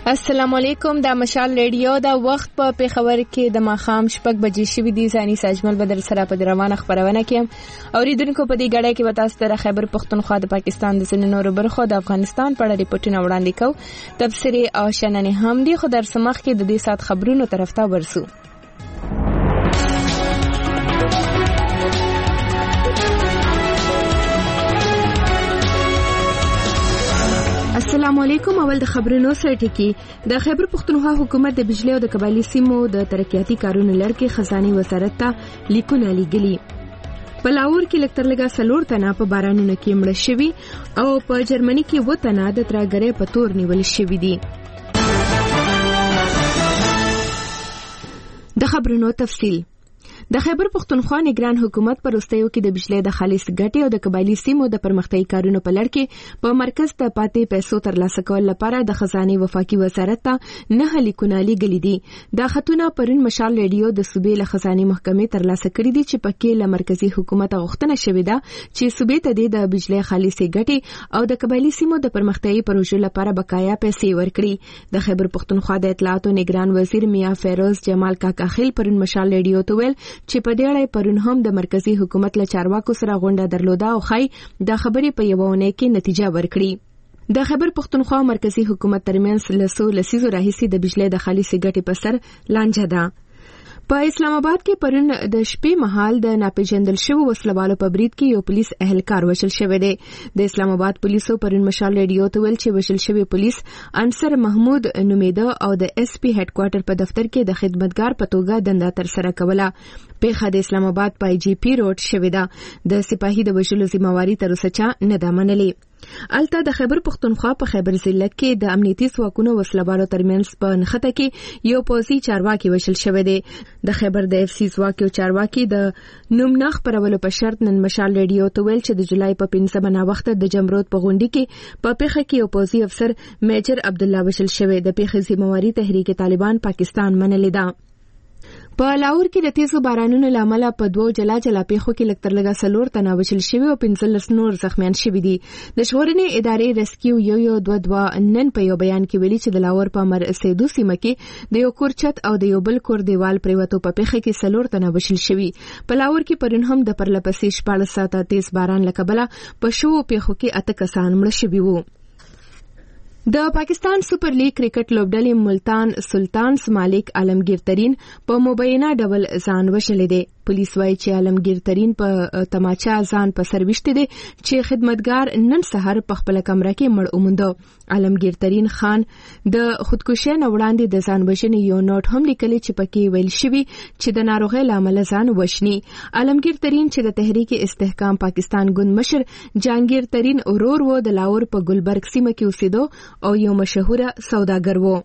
السلام علیکم. دا مشال ریډیو دا وخت په پیښور کې د ماښام 6 بجې شوې دي. ځاني ساجمل بدر سره په روانه خبرونه کې اوریدونکو په دې غړې کې وتا ستره خیبر پختونخوا د پاکستان د ځینو نورو برخو د افغانستان په اړه ریپورتونه وړاندې کوو. تبصرې او شننې هم دي، خو در سمخ کې د دې سات خبرونو طرف ته ورسو. السلام علیکم. اول د خبرونو سره ټکی. د خیبر پختونخوا حکومت د بجلی او د قبایلی سیمو د ترقیاتي کارونو لړ خزاني وزارت ته لیکونه لیږلي. په لاهور کې لکترلګه 4 تنه په بارانونو کې مړه شوي او په جرمني کې 2 تنه د ترګرې په تور نیول شوي دي. د خبرونو تفصیل. د خیبر پختونخوا نگران حکومت پر وروستیو کې د بجلی د خالص ګټې او د قبایلی سیمو د پرمختیايي کارونو په لړ کې په مرکز ته پاتې پیسو ترلاسه کول لپاره د خزاني وفاقي وزارت ته 9 لیکونه لیږلي دي. دا خطونه پرون مشال ریډیو د صوبې له خزاني محکمې ترلاسه کړي دي چې پکې له مرکزی حکومت غوښتنه شوې ده چې صوبې ته د بجلی خالص ګټې او د قبایلی سیمو د پرمختیايي پروژو لپاره بقایا پیسې ورکړي. د خیبر پختونخوا د اطلاعات او نگران وزیر میا فیروز جمال کاکا خیل پرون مشال ریډیو ته ویل چې په دې اړه پرون هم د مرکزی حکومت له چارواکو سره غونډه درلوده او خای د خبرې په یوه ونه کې نتیجه ورکړي. د خیبر پختونخوا مرکزی حکومت ترمنځ لسو لسیزو راهیسي د بجلی د خالص ګټې په سر لانجه ده. په اسلام آباد کې پرون د شپې مهال د ناپېژندل شوو وسلوالو په برید کې یو پولیس اهلکار وژل شوی دی. د اسلام آباد پولیسو پرون مشال ریډیو ته ویل چې وژل شوی پولیس انصر محمود نومیده او د اس پی هډ کوارټر په دفتر کې د خدمتګار په توګه دنده تر سره کوله. پیښه د اسلام آباد په جی پی روډ شوې ده. د سپاهي د وژلو ذمہواری تر اوسه چا نه ده منلې. الته د خیبر پختونخوا په خیبر ضلع کې د امنیتي ځواکونو وسلوالو ترمنځ په نښته کې یو پوځي چارواکي وژل شوی دی. د خیبر د اف سی ځواکي او چارواکي د نوم نه خپرولو په شرط نن مشال ریډیو ته ویل چې د جولای په 15 وخت د جمرود په غونډه کې په پیښه کې یو پوځي افسر میجر عبد الله وژل شوی. د پیښې ذمہواری تحریک طالبان پاکستان منلې ده. په لاهور کې د تیزو بارانونو لامل په 2 جلا پیښو کې لکترلګه 4 تنه وژل شوي او 15 نور زخمیان شوي دي. د ژغورنې ادارې ریسکیو یو 2 نن په یو بیان کې ویلي چې د لاهور په مر سیدو سیمه کې د یو کور چت او د یو بل کور دیوال پریوتو په پیښه کې 4 تنه وژل شوي. په لاهور کې پرون هم د پرلپسې 14 ساعته تیز باران لکبله په شو پیښو کې 8 کسان مړه شوي وو. د پاکستان سپر لیګ کرکټ لوبډلې ملتان سلطانز مالک عالمگیر ترین په مبینه ډول ځان وشلې دي. پولیس وایي چې عالمگیر ترین په تماچا ځان په سر وشته دي چې خدمتګار نن سحر په خپل کمره کې مړ اومنده. عالمگیر ترین خان د خودکشي نه وړاندې د ځان وژنې یو نوٹ هم لیکلی چې پکې ویل شوی چې د ناروغۍ لامل ځان وژني. عالمگیر ترین چې د تحریک استحکام پاکستان ګوند مشر جهانگیر ترین اورور و د لاهور په ګلبرګ سیمه کې اوسېدو او یو مشهوره سوداګر و.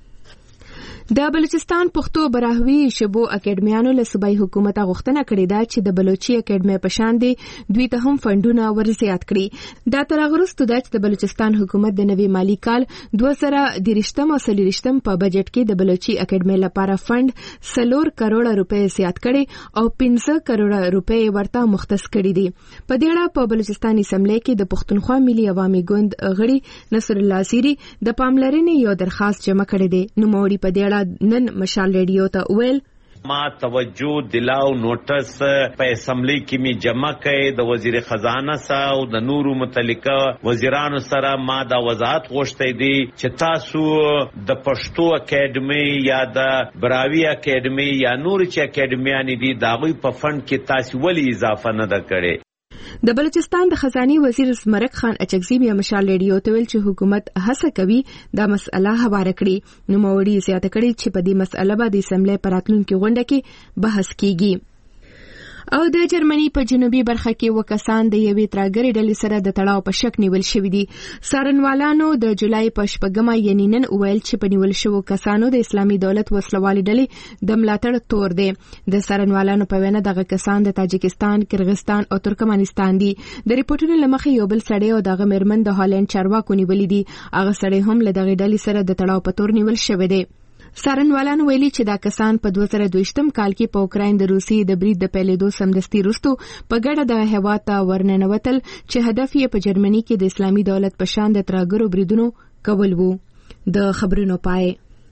د بلوچستان پښتو براهوي شبو اکیډمیانو له صوبایي حکومت غوښتنه کړې ده چې د بلوچي اکیډمي په شان دي دوی ته هم فندونه ورزیات کړي. دا تر هغه وروسته ده چې د بلوچستان حکومت د نوي مالی کال 2023 او 2024 په بجټ کې د بلوچي اکیډمي لپاره فند 4 کروڑ روپے زیات کړي او 15 کروڑ روپے ورته مختص کړي دي. په دې اړه په بلوچستان اسمبلی کې د پښتونخوا ملي عوامي ګوند غړي نصر الله زیری د پاملرنې یو درخواست جمع کړی دی. نوموړي په دې نن مشال ریډیو ته ویل ما توجه دلاو نوټس په اسمبلی کې می جمع کړي د وزیر خزانه سره او د نورو متعلقه وزیرانو سره ما دا وضاحت غوښتي دي چې تاسو د پښتو اکیډمي یا د براوی اکیډمي یا نور چې اکیډمیان دي دا غوي په فند کې تاسو ولې اضافه نه کړي. د بلوچستان د خزاني وزیر زمرک خان اچکزي بیا مشال ریډیو ته ویل چې حکومت هڅه کوي دا مسله هواره کړي. نوموړي زیاته کړي چې په دې مسله به د اسمبلی په راتلونکي غونډه کې بحث کیږي. او د جرمني په جنوبي برخه کې وکسان د یوې ترګرې ډلې سره د تړاو په شک نیول شوي دي. څارنوالانو د جولای په 8 یعنی نن ویل چې په نیول شوو کسانو د اسلامي دولت وسلوالې ډلې د ملاتړ تور دي. د څارنوالانو په وینا دغه کسان د تاجکستان، کرغستان او ترکمنستان دي. د ریپورتونو لمخې یو بل سړی او دغه میرمن د هالند چارواکو نیولې دي. هغه سړی هم له دغه ډلې سره د تړاو په تور نیول شوی دی. څارنوالان ویلي چې دا کسان په 2022 کال کې په اوکراین د روسي د برید د پیلېدو سمدستي وروسته په ګډه د هیواد ته ورننوتل چې هدف یې په جرمني کې د اسلامي دولت په شان د ترهګرو بریدونو کول وو. د خبرونو پای.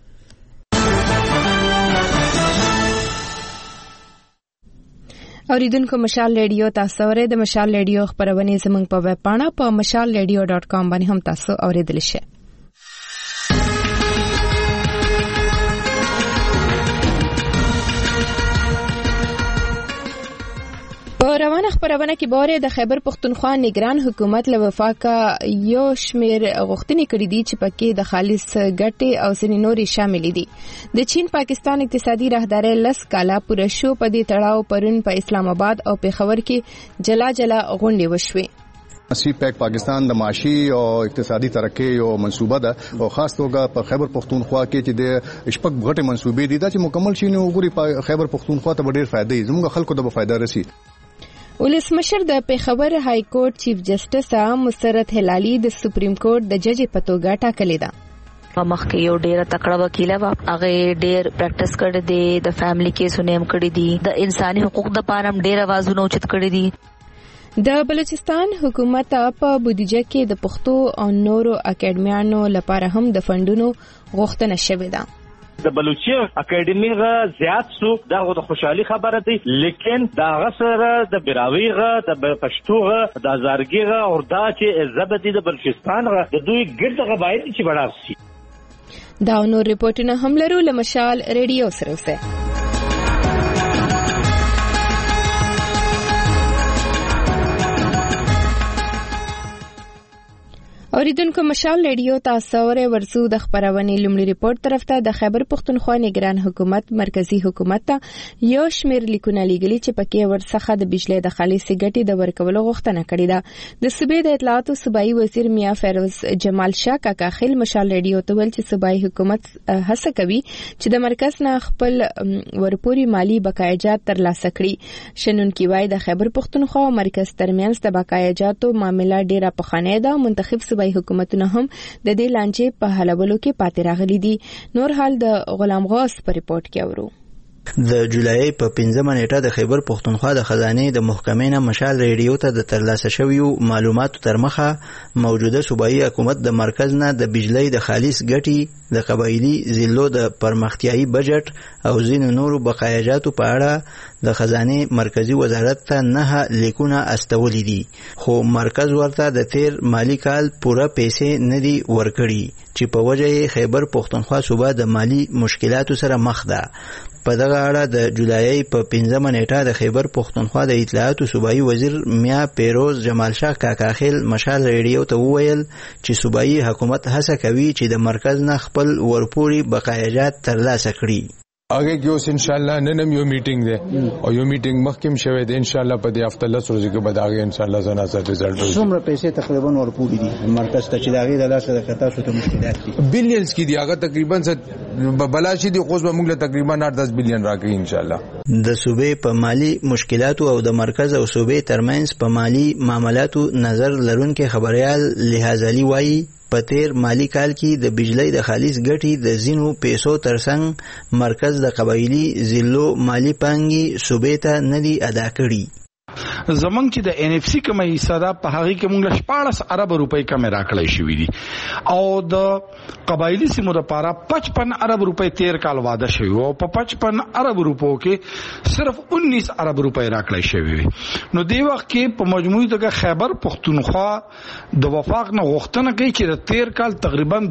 اوریدونکو مشال ریډیو تاسو اورئ. د مشال ریډیو خبرونه زموږ په ویب پاڼه په mashalradio.com باندې هم تاسو اوریدلی شئ. په روانه خبرونه کې باره د خیبر پختونخوا نگران حکومت له وفاقه یو شمیر غوښتنې کړې دي چې پکې د خالص ګټې او ځینې نورې شامل دي. د چین پاکستان اقتصادي راهداري 10 کاله پوره شو. په دې تړاو پرون په اسلام آباد او پېښور کې جلا جلا غونډې وشوې. سی پیک پاکستان د معاشي او اقتصادي ترقۍ یو منصوبه ده او خاص توګه په خیبر پختونخوا کې چې د شپږ غټې منصوبې دي دا چې مکمل شي نو وګوري خیبر پختونخوا ته ډېر فائدې زموږ خلکو ته به فائدہ رسي. ولسمشر د پېښور های کورټ چیف جسټس مسرت هلالي د سپریم کورټ د جج په توګه ټاکلې ده. مخکې یو ډیره تکړه وکیله و، هغه ډیر پریکټس کړی دی، د فیملی کیسونه هم کړی دي، د انساني حقوق د پاره هم ډیر आवाजونه اوچت کړی دي. د بلوچستان حکومت په بودیجه کې د پښتو او نورو اکیډمیانو لپاره هم د فندونو غوښتنه شوې ده. د بلوچي اکیډمي غا زیات سو دغه د خوشحالي خبره دي، لیکن دا غسر د براوی غا د پښتو غا د زارګي غا او دا چې زبدي د بلوچستان غا د دوی ګرد غبایي چې بڑا سي. دا نور ریپورتونه هم لرو. لمشال ریډیو سره اوسه. اوریدونکو مشال ریډیو تاسو اورئ. ورسو د خبرونې لومړي ریپورت طرف ته د خیبر پختونخوا نگران حکومت مرکزی حکومت ته یو شمیر لیکونه لیږلي چې پکې ورڅخه د بجلی د خالص ګټې د ورکولو غوښتنه کړې ده. د صوبې د اطلاعات او صوبایي وزیر میا فیروز جمال شاه کاکا خیل مشال ریډیو ته ویل چې صوبایي حکومت هڅه کوي چې د مرکز نه خپل ورپوري مالی بقایجات ترلاسه کړي. شنونکي وایي د خیبر پختونخوا او مرکز ترمنځ د بقایجاتو معاملې ډیره پخوانۍ ده. منتخب صوبایي حکومتونه هم د دې لانجې په حلولو کې پاتې راغلي دي. نور حال د غلام غوث په ریپورت کې اورو. د جولای په 15 نیټه د خیبر پختونخوا د خزانې د محکمې نه مشال ریډیو ته د ترلاسه شویو معلوماتو تر مخه موجوده صوبایي حکومت د مرکز نه د بجلی د خالص ګټې د قبایلی ضلعو د پرمختیایي بجټ او ځینو نورو بقایجاتو په اړه د خزانې مرکزی وزارت ته 9 لیکونه استولي دي، خو مرکز ورته د تیر مالی کال پوره پیسې نه دي ورکړي چې په وجه خیبر پختونخوا صوبه د مالی مشکلاتو سره مخ ده. په دغه اړه د جولای په 15 نیټه د خیبر پختونخوا د اطلاعات او صوبایي وزیر میا فیروز جمال شاه کاکا خیل مشال ریډیو ته وویل چې صوبایي حکومت هڅه کوي چې د مرکز نه خپل ورپوري بقایجات ترلاسه کړي. आगे की ओस इंशाल्लाह ननम यो मीटिंग दे और यो मीटिंग मखकिम शवे दे इंशाल्लाह په دې هفته 10 ورځې کې بعد आगे इंशाल्लाह زنا سره رزلټ وي. څومره پیسې تقریبا ورپوري دي مرکز ته چې داغه د لاسه د کتا شو ته مشکلات دي؟ بلینز کې دی هغه تقریبا بلاشي دی قوس به موږ له تقریبا 8-10 بلین راکړي ان شاء الله. د صوبې په مالی مشکلاتو او د مرکز او صوبې ترمنځ په مالی معاملاتو نظر لرونکي خبريال لحاظ علي وایي په تیر مالی کال کې د بجلی د خالص ګټې د زینو پیسو ترڅنګ مرکز د قبایلی ضلعو مالی پانګي صوبې ته نه دي ادا کړي. زمونږ چې د ان اف سی کومه حصہ ده په هغه کې موږ 14 ارب روپۍ کم راکړی شوې دي او د قبایلی سیمو لپاره 55 ارب روپۍ تیر کال واده شوی او په 55 ارب روپو کې صرف 19 ارب روپۍ راکړی شوی. نو دی وخت کې په مجموعي توګه خیبر پختونخوا د وفاق نه غوښتنه کوي چې د تیر کال تقریبا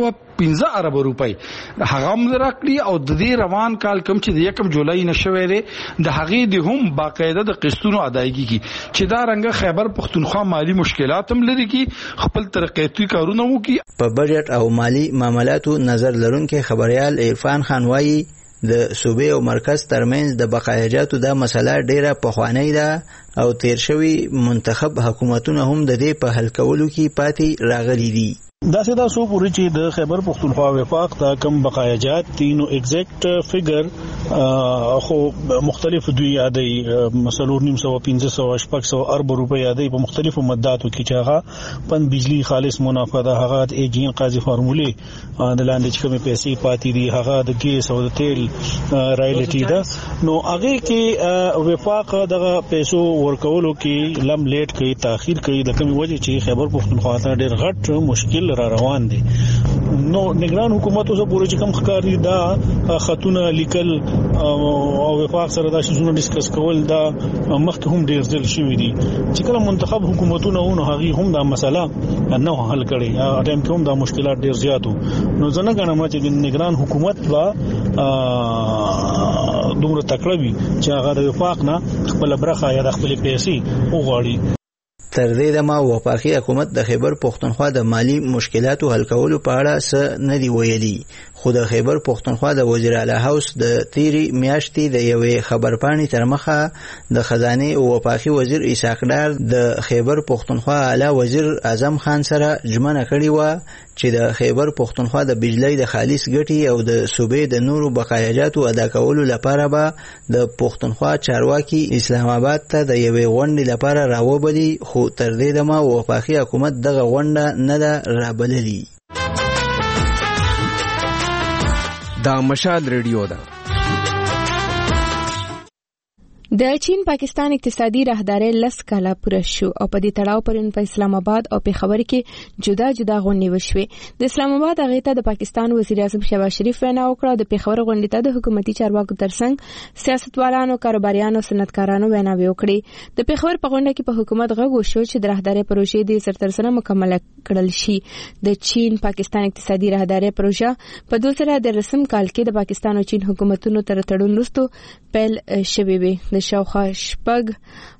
215 ارب روپۍ هغه هم راکړي او د دې روان کال کوم چې د 1 جولای نشوي دی د هغې د هم باقاعده د قسطونو ادایګي کی چې دا رنګ خیبر پختونخوا مالی مشکلات هم لري کی خپل ترقیاتي کارونه وو کی. په بجټ او مالی معاملاتو نظر لرونکي خبريال عرفان خان وایي د صوبې او مرکز ترمنځ د بقایجاتو دا مسله ډیره پخوانی ده او تیر شوی منتخب حکومتونه هم د دې په حل کولو کې پاتې راغلي دي. دا سدا سو پوری چې د خیبر پختونخوا وفاق ته کم بقایجات تینو ایگزیکټ فیگر خو مختلف دوی یادای مسلور 900 ارب روپۍ یادای په مختلفو مداتو کې چې هغه پن بجلی خالص منافع ده هغه د ایجین قاضي فارمولې د لاندې چې کومې پیسې پاتې دي هغه د ګیس او د تیل رایلټي ده. نو هغه کې وفاق دغه پیسو ورکولو کې لم لیټ کوي تاخير کوي د کومې وجه چې خیبر پختونخوا ته ډېر غټ مشکل را روان دي. نو نگران حکومت اوسه پورې چې کوم ښکاری دا خطونه لیکل او وفاق سره دا شیزونه ډیسکس کول دا مخکې هم ډیر ځل شوی دي چې کله منتخب حکومتونه ونه هغه هم دا مسله نه حل کړي ټایم کې هم دا مشکلات ډیر زیاتو. نو ځنه غواړم چې نگران حکومت لا دومره تکړه وي چې هغه د وفاق نه خپل برخه یا خپل پیسې وغواړي. تر دې دمه وفاقي حکومت د خیبر پښتونخوا د مالی مشکلاتو حل کولو په اړه څه نه دی ویلي، خو د خیبر پښتونخوا د وزیر اعلی هاوس د تیری میاشتې د یوې خبرپاڼې تر مخه د خزانه او وفاقي وزیر اسحاق ډار د خیبر پښتونخوا اعلی وزیر اعظم خان سره ژمنه کړې و چې د خیبر پښتونخوا د بجلی د خالص ګټي او د صوبې د نورو بقایاجاتو ادا کولو لپاره به د پښتونخوا چارواکي اسلام آباد ته د یوې غونډې لپاره راوبلي، خو تر دې دمه وفاقي حکومت دغه غونډه نه ده رابللي. دا مشال ریډیو ده. د چین پاکستان اقتصادي راهداري 10 کاله پوره شو او په دې تړاو پرون په اسلام آباد او پېښور کې جدا جدا غونډې وشوې. د اسلام آباد هغه ته د پاکستان وزیر اعظم شهباز شریف وینا وکړه. د پېښور غونډې ته د حکومتي چارواکو ترڅنګ سیاستوالانو، کاروباریانو، صنعتکارانو ویناوي وکړي. د پېښور په غونډه کې په حکومت غږ وشو چې د راهداري پروژې د سرترسره مکمل کړل شي. د چین پاکستان اقتصادي راهداري پروژه په 2013 کال کې د پاکستان او چین حکومتونو تر تړون وروسته پیل شوې وي. د شاوخوا شپږ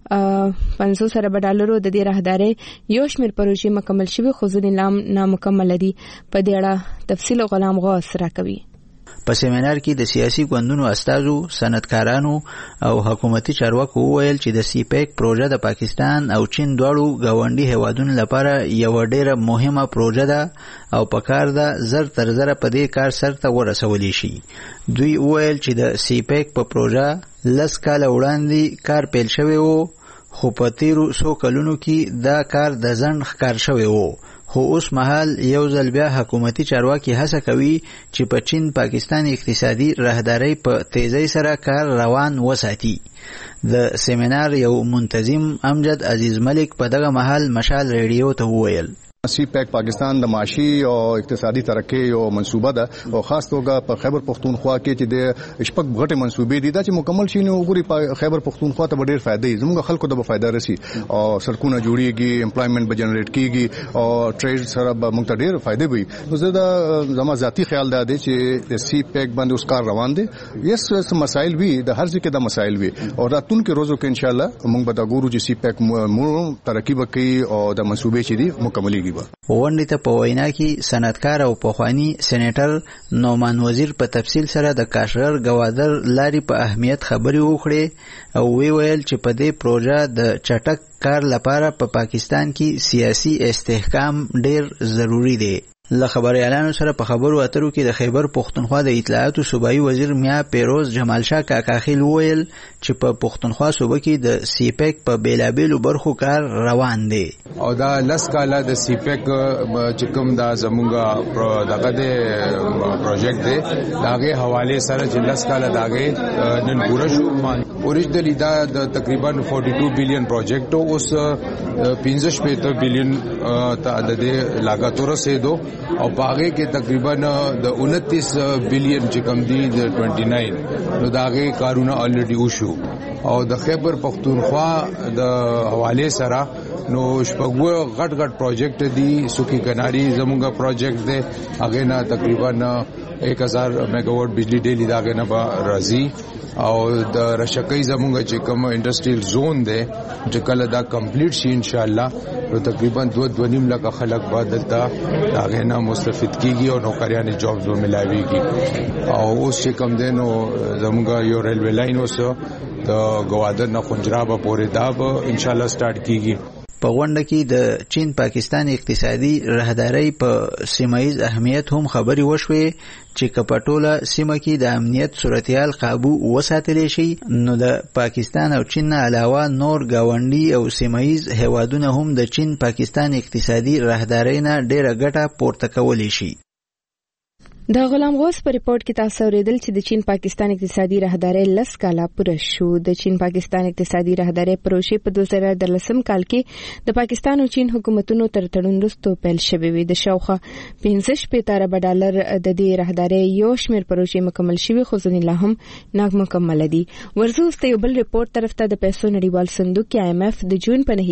500 ارب ډالرو د دې راهداري یو شمېر پروژې مکمل شوي، خو ځینې نامکمل دي. په دې اړه تفصیل غلام غوث راکوي. په سیمینار کې د سیاسي ګوندونو استازو، صنعتکارانو او حکومتي چارواکو وویل چې د سی پیک پروژه د پاکستان او چین دواړو ګاونډي هیوادونو لپاره یو ډیره مهمه پروژه ده او په کار ده زر تر زر په دې کار سرته ورسولی شي. دوی وویل چې د سی پیک په پروژه 10 کاله وړاندې کار پیل شوی و، خو په تیرو 100 کلونو کې دا کار د ځنډ ښکار شوی و. خو اوس مهال یو ځل بیا حکومتي چارواکي هڅه کوي چې په چین پاکستان اقتصادي راهداري په تیزی سره کار روان وساتي. د سیمینار یو منتظم امجد عزیز ملک په دغه مهال مشال ریډیو ته وویل سی پیک پاکستان د معاشي او اقتصادي ترقۍ یو منصوبه ده او خاص توګه په خیبر پښتونخوا کې چې د شپږ غټه منصوبې دي دا چې مکمل شي نو وګوري خیبر پښتونخوا ته ډېر فائدې زموږ خلکو ته به فائدہ رسي او سړکونه جوړيږي، امپلایمنت به جنریټ کیږي او ټریډ سره به موږ ته ډېر فائدې وي. نو زه دا زما ذاتی خیال دی چې سی پیک باندې اوس کار روان دي. یس مسایل وي د هر ځکه د مسایل وي او راتلونکي روزو کې ان شاء الله موږ به دا ګورو چې سی پیک مو ترقی وکړي او د منصوبې چې دي مکملي غونډې ته په وینا کې صنعتکار او پخوانی سېنیټر نومان وزیر په تفصیل سره د کاشغر ګوادر لاري په اهمیت خبرې وکړې او ویل چې په دې پروژه د چټک کار لپاره په پاکستان کې سیاسي استحکام ډیر ضروری دی. له خبريالانو سره په خبرو اترو کې د خیبر پښتونخوا د اطلاعاتو صوبایي وزیر میا پیروز جمال شاه کاکاخیل وویل چې په پښتونخوا صوبه کې د سی پیک په بیلابیلو برخو کار روان دی او دا 10 کاله د سی پیک چې کوم دا زمونږه دغه د پروجیکټ دی داغه حواله سره چې 10 کاله داغه نن پوره شو. اوریجنلی دا د تقریبا 42 بلین پروجیکټ اوس 15 بلین ته د لاګت ورسېدو او پاغه کې تقریبا د 29 بلین چې کم دي د 29 نو داغه کارونه الریډي وشو او د خیبر پښتونخوا د حواله سره نو شپږو غټ غټ پروجیکټ دي. سوکی کناری زمونږه پروجیکټ دی هغه نه تقریبا 1000 میگاواټ بجلی ډیلی داغه نه به راځي او د رشکې زمونږه چې کوم انډستریل زون دی چې کله دا کمپلیټ شي ان شاء الله نو تقریبا 2.5 لک خلک بدلتا داغه نه مستفید کیږي او نوکریان جابز به ملاويږي او اوس چې کوم دی نو زمونږه یو ریلوی لاین اوس د گوادر نه خنجرابه پورې دا به ان شاء الله سٹارټ کیږي. په غونډه کې د چین پاکستان اقتصادي راهداري په سیمایي اهمیت هم خبري وشوي چې کپټوله سیمه کې د امنیت صورتحال قابو وساتل شي نو د پاکستان او چین نه علاوه نور گاونډي او سیمایي هیوادونه هم د چین پاکستان اقتصادي راهداري نه ډیره ګټه پورته کولی شي. د غلام غوث په ریپورت کې تاسو اوریدل چې د چین پاکستان اقتصادي راهداري 10 کاله پوره شو. د چین پاکستان اقتصادي راهداري پروژې په 2013 کال کې د پاکستان او چین حکومتونو تر تړون وروسته پیل شوې وي. د شاوخوا 15 ارب ډالر د دې راهداري یو شمېر پروژې مکمل شوي خو ځینې لا هم ناکمل دي. ورزوس ته یو بل ریپورت طرف ته د پیسو نړیوال صندوق کې IMF د جون په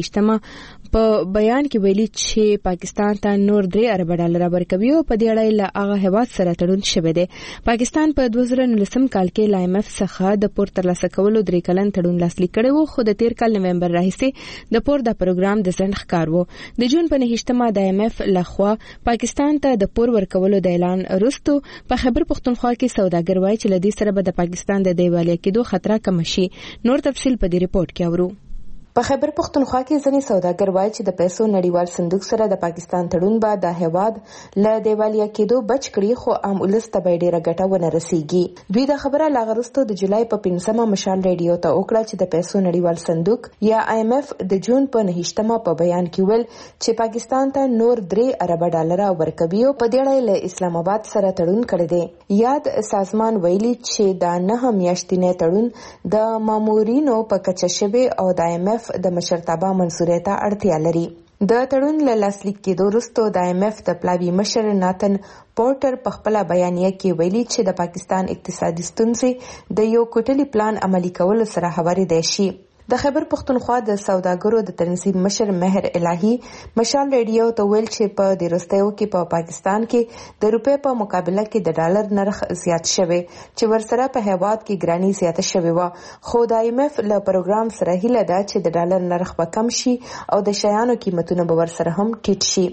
9 په بیان کې ویلي چې پاکستان ته نور 3 ارب ډالر ورکوي او په دې اړه له هغه هیواد سره تړون شوی دی. پاکستان په 2019 کال کې ل IMF څخه د پور ترلاسه کولو 3 کلن تړون لاسلیک کړی و خو د 13 کال نومبر راهیسې د پور د پروګرام د ځنډ ښکار و. د جون په 9 د IMF لخوا پاکستان ته د پور ورکولو د اعلان وروسته په خیبر پختونخوا کې سوداګر وایي چې لدی سره به د پاکستان د دیوالیا کېدو خطر کم شي. نور تفصیل په دې ریپورت کې اورو. په خیبر پختونخوا کې ځینې سوداګر وایي چې د پیسو نړیوال صندوق سره د پاکستان تړون به د هیواد له دیوالیا کېدو بچ کړي خو عام ولس ته به ډیره ګټه ونه رسیږي. دوی د خبره لا غرستو د جولای په 15 مشال ریډیو ته وکړه چې د پیسو نړیوال صندوق یا IMF د جون په 9 په بیان کې ویل چې پاکستان ته نور 3 ارب ډالر ورکوي او په دې اړه له اسلام آباد سره تړون کړی دی. یاد سازمان ویلي چې دا 9 میاشتنی تړون د مامورینو په کچه شوی او د IMF د مشرتابه منصوریت ته اړتیا لري. د تړون له لاسلیک کېدو وروسته د IMF د پلاوي مشر ناتن پورټر په خپل بیانیه کې ویلي چې د پاکستان اقتصادي ستونزې د یو کوټلي پلان عملي کولو سره هوارېدای شي. د خیبر پختونخوا د سوداګرو د تنظیم مشر مهر الهی مشال ریډیو ته ویل چې په دې وروستیو کې په پاکستان کې د روپے په مقابله کې د ډالر نرخ زیات شوی چې ورسره په هیواد کې ګرانی زیاته شوی و خو د IMF له پروګرام سره هیله ده چې د ډالر نرخ به کم شي او د شیانو قیمتونه به ورسره هم ټیټ شي.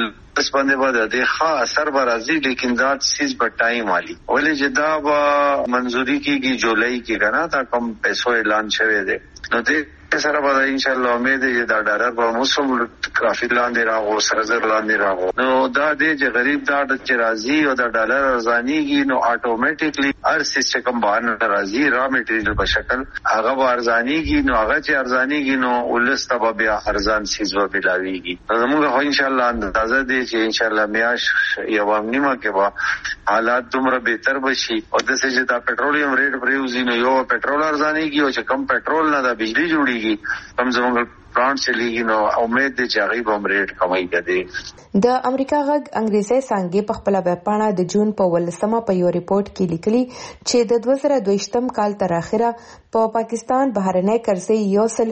اس باندې بعد د ښه اثر برازي لیکن دا سیز په ټایم والی ولې چې دا به منزوري کیږي جولای کې کنه تا کم پیسو اعلان شوی دی نو دې سره به ان شاء الله امید دی دا ډالر به موسم کافي لاندې راغو سرزر لاندې راغو نو دا دې غریب دا چې راځي او دا ډالر ارزانيږي نو اتوماتیکلی هر څه کوم باندې راځي را میټریل په شکل هغه ارزانيږي نو هغه چې ارزانيږي نو ولسته بیا ارزان سیز و بلاویږي زموږ هو ان شاء الله اندازه دی چې ان شاء الله میاش یو نیمه کې به حالات دومره بهتر بشي او د څه چې دا پټرولیم ریټ پریوزي نو یو پټرول ارزانيږي او چې کم پټرول نه دا بجلی جوړیږي کم زموږ پلانټ چلیږي نو امید دی چې هغه به ریټ کمای کړي. د امریکا غږ انګریزي څنګه په خپل ویبپاڼه د جون په 18 په یو ریپورت کې لیکلي چې د 2022 کال تر اخره په پاکستان بهرنۍ قرضې یوسل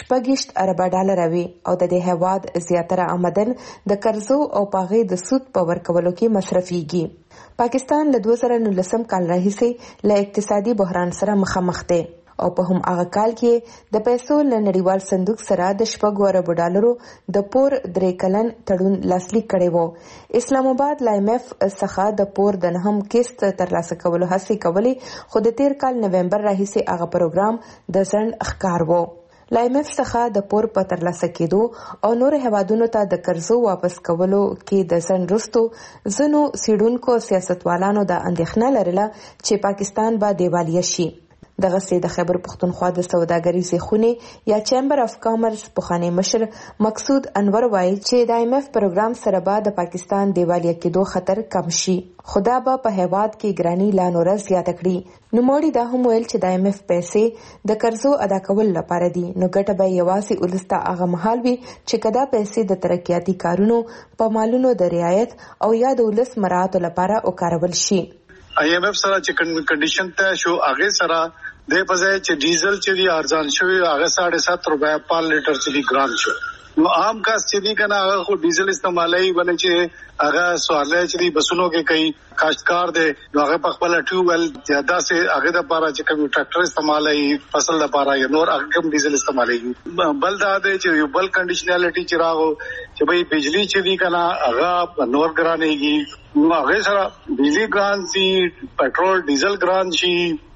26 ارب ډالر وي او د دې هیواد زیاتره آمدن د قرضو او پاغې د سود په ورکولو کې مصرفيږي. پاکستان له 2019 کال راهیسې له اقتصادي بحران سره مخامخ دی او په هم هغه کال کې د پیسو له نړیوال صندوق سره د 6 ارب ډالرو د پور 3 کلن تړون لاسلیک کړی وو. اسلام آباد ل IMF څخه د پور د 9 قسط ترلاسه کولو هڅې کولې خو د 13 کال نومبر راهیسې هغه پروګرام د ځنډ ښکار وو. ل IMF څخه د پور په ترلاسه کېدو او نور هیوادونو ته د قرضو واپس کولو کې د ځنډ وروسته ځینو سیډونکو سیاستوالانو د اندېښنه لرله چې پاکستان به دیوالیا شي. دغه سي د خیبر پختونخوا د سوداګریزي خونې یا چیمبر اف کامرس پخوانی مشر مقصود انور وایي چې د IMF پروګرام سره به د پاکستان دیوالیا کېدو خطر کم شي خدا به په هیواد کې ګرانی لا نور زیاته کړي. نو موړي دا هم ویل چې د IMF پیسې د قرضو ادا کول لپاره دي نو ګټه به یوازې ولسته هغه مهال وي چې کدا پیسې د ترقیاتي کارونو په مالونو د رعایت او یا د ولس مراعات لپاره وکارول شي. IMF سره چې کنډیشن ته شو هغه سره د پځای چې ډیزل چې دی ارزان شوی هغه 7.5 روپیا پر لیټر چې دی ګران شو نو عام کاس چې دی کنه هغه خو ډیزل استعمالي ولې چې هغه سوالای چې دی بسونو کې کوي کاشتکار دی نو هغه په خپل ټیوبل زیاده سي هغه د لپاره چې کوم ټریکټر استعمالي فصل لپاره یا نور هغه کوم ډیزل استعمالي بل دا دی چې یو بل کنډیشنالټي چې راغو چې بھئی بجلی چې دی کنه هغه نور ګرانېږي نو هغه سره بجلی ګران سي پټرول ډیزل ګران شي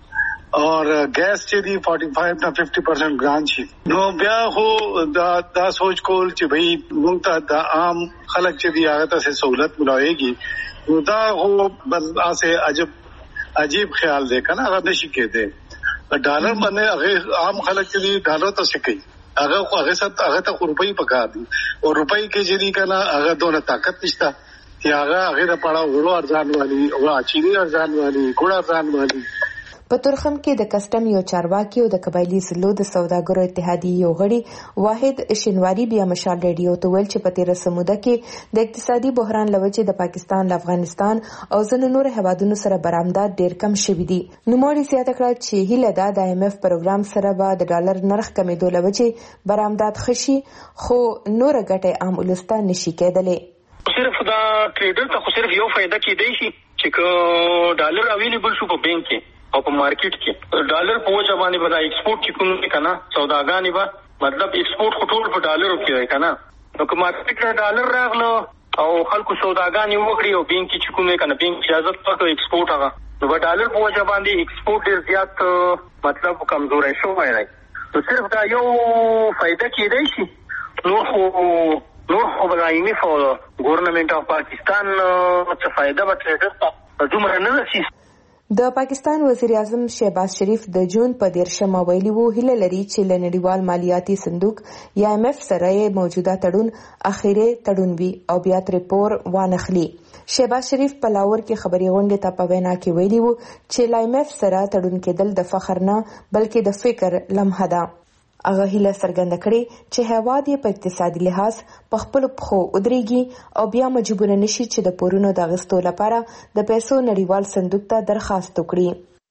اور گیس چې دی 45 نه 50% ګران شي نو بیا خو دا سوچ کول چې بھئی موږ ته د عام خلک چې دی هغه ته سہولت ملایږي نو دا خو بس اسه عجیب خیال دی کنه هغه نشي کېده ډالر باندې هغه عام خلک چې دی ډالر ته سکی هغه خو هغه ته روپۍ پکار دي او روپۍ کې چې دی کنه هغه دونه طاقت نشته یا هغه د پړاو غوړو ارزان والی او چینی ارزان والی ګوړ ارزان والی. په ترخم کې د کسټم یو چارواکي او د قبایلی سلو د سوداګرو اتحادیې یو غړي واحد شینواری بیا مشال ریډیو ته ویل چې په 13 سموده کې د اقتصادي بحران لوجې د پاکستان، افغانستان او ځینو نور هیوادونو سره برآمدات ډیر کم شوي دي. نوموړي زیاته کړه چې هیله ده د IMF پروګرام سره به د ډالر نرخ کمیدو لوجې برآمدات خشي، خو نور ګټه عام ولسته نشي کېدلی. صرف دا ټریډر ته خو صرف یو فائدہ کېدای شي چې ډالر اویلیبل شو په بانک کې او په مارکیټ کې ډالر په وجه باندې به دا ایکسپورټ چې کوم کنه سوداګانی به مطلب ایکسپورټ خټول په ډالرو کې وای کنه نو که مارکیټ ته ډالر راغلو او خلکو سوداګانی وکړي او بانک چې کوم کنه بانک اجازه ورکړي ایکسپورټ هغه نو په ډالر په وجه باندې ایکسپورټ ډیر زیات مطلب کمزوري شوی دی. نو صرف دا یو فائدہ کېدای شي. نور خو به IMF او ګورنمنت اف پاکستان څه فائدہ به ټریډر ته دومره نه رسي. د پاکستان وزیر اعظم شهباز شریف د جون په 13 ویلي وو هیله لري چې له نړیوال مالیاتي صندوق یا IMF سره موجوده تړون اخیری تړون وي او بیا ترپور وانخلي. شهباز شریف په لاهور کې خبري غونډه ته په وینا کې ویلي وو چې له IMF سره تړون کېدل د فخر نه بلکې د فکر لمحه ده. هغه هیله څرګنده کړې چې هیواد یې په اقتصادي لحاظ په خپل پخو ودرېږي او بیا مجبور نشي چې د پورونو د اغستو لپاره د پیسو نړیوال صندوق ته درخواست وکړي.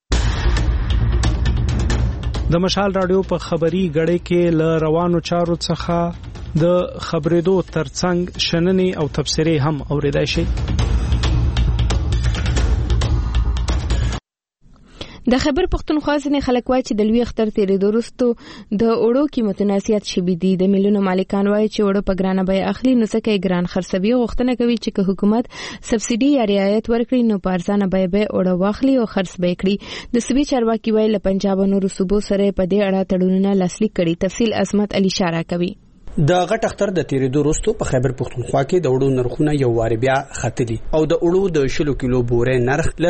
د مشال رادیو په خبري غړې کې ل روانو چارو څخه د خبرېدو ترڅنګ شننې او تبصرې هم اوریدای شي. د خیبر پختونخوا ځینې خلک وایي چې د لوی اختر تیرېدو وروسته د اوړو قیمتونه زیات شوي دي. د میلونو مالکان وایي چې اوړه په ګرانه بیه اخلي نو ځکه یې ګران خرڅوي. غوښتنه کوي چې حکومت سبسایډي یا رعایت ورکړي نو په ارزانه بیه به اوړه واخلي او خرڅ به کړي. د صوبې چارواکي وایي له پنجاب او نورو صوبو سره په دې اړه تړونونه لاسلیک کړي. تفصیل عظمت علي اشاره کوي. د غټ اختر د تیرېدو وروسته په خیبر پختونخوا کې د وړو نرخونه یو واری بیا ختلي او د وړو د 10 کیلو بورې نرخ ل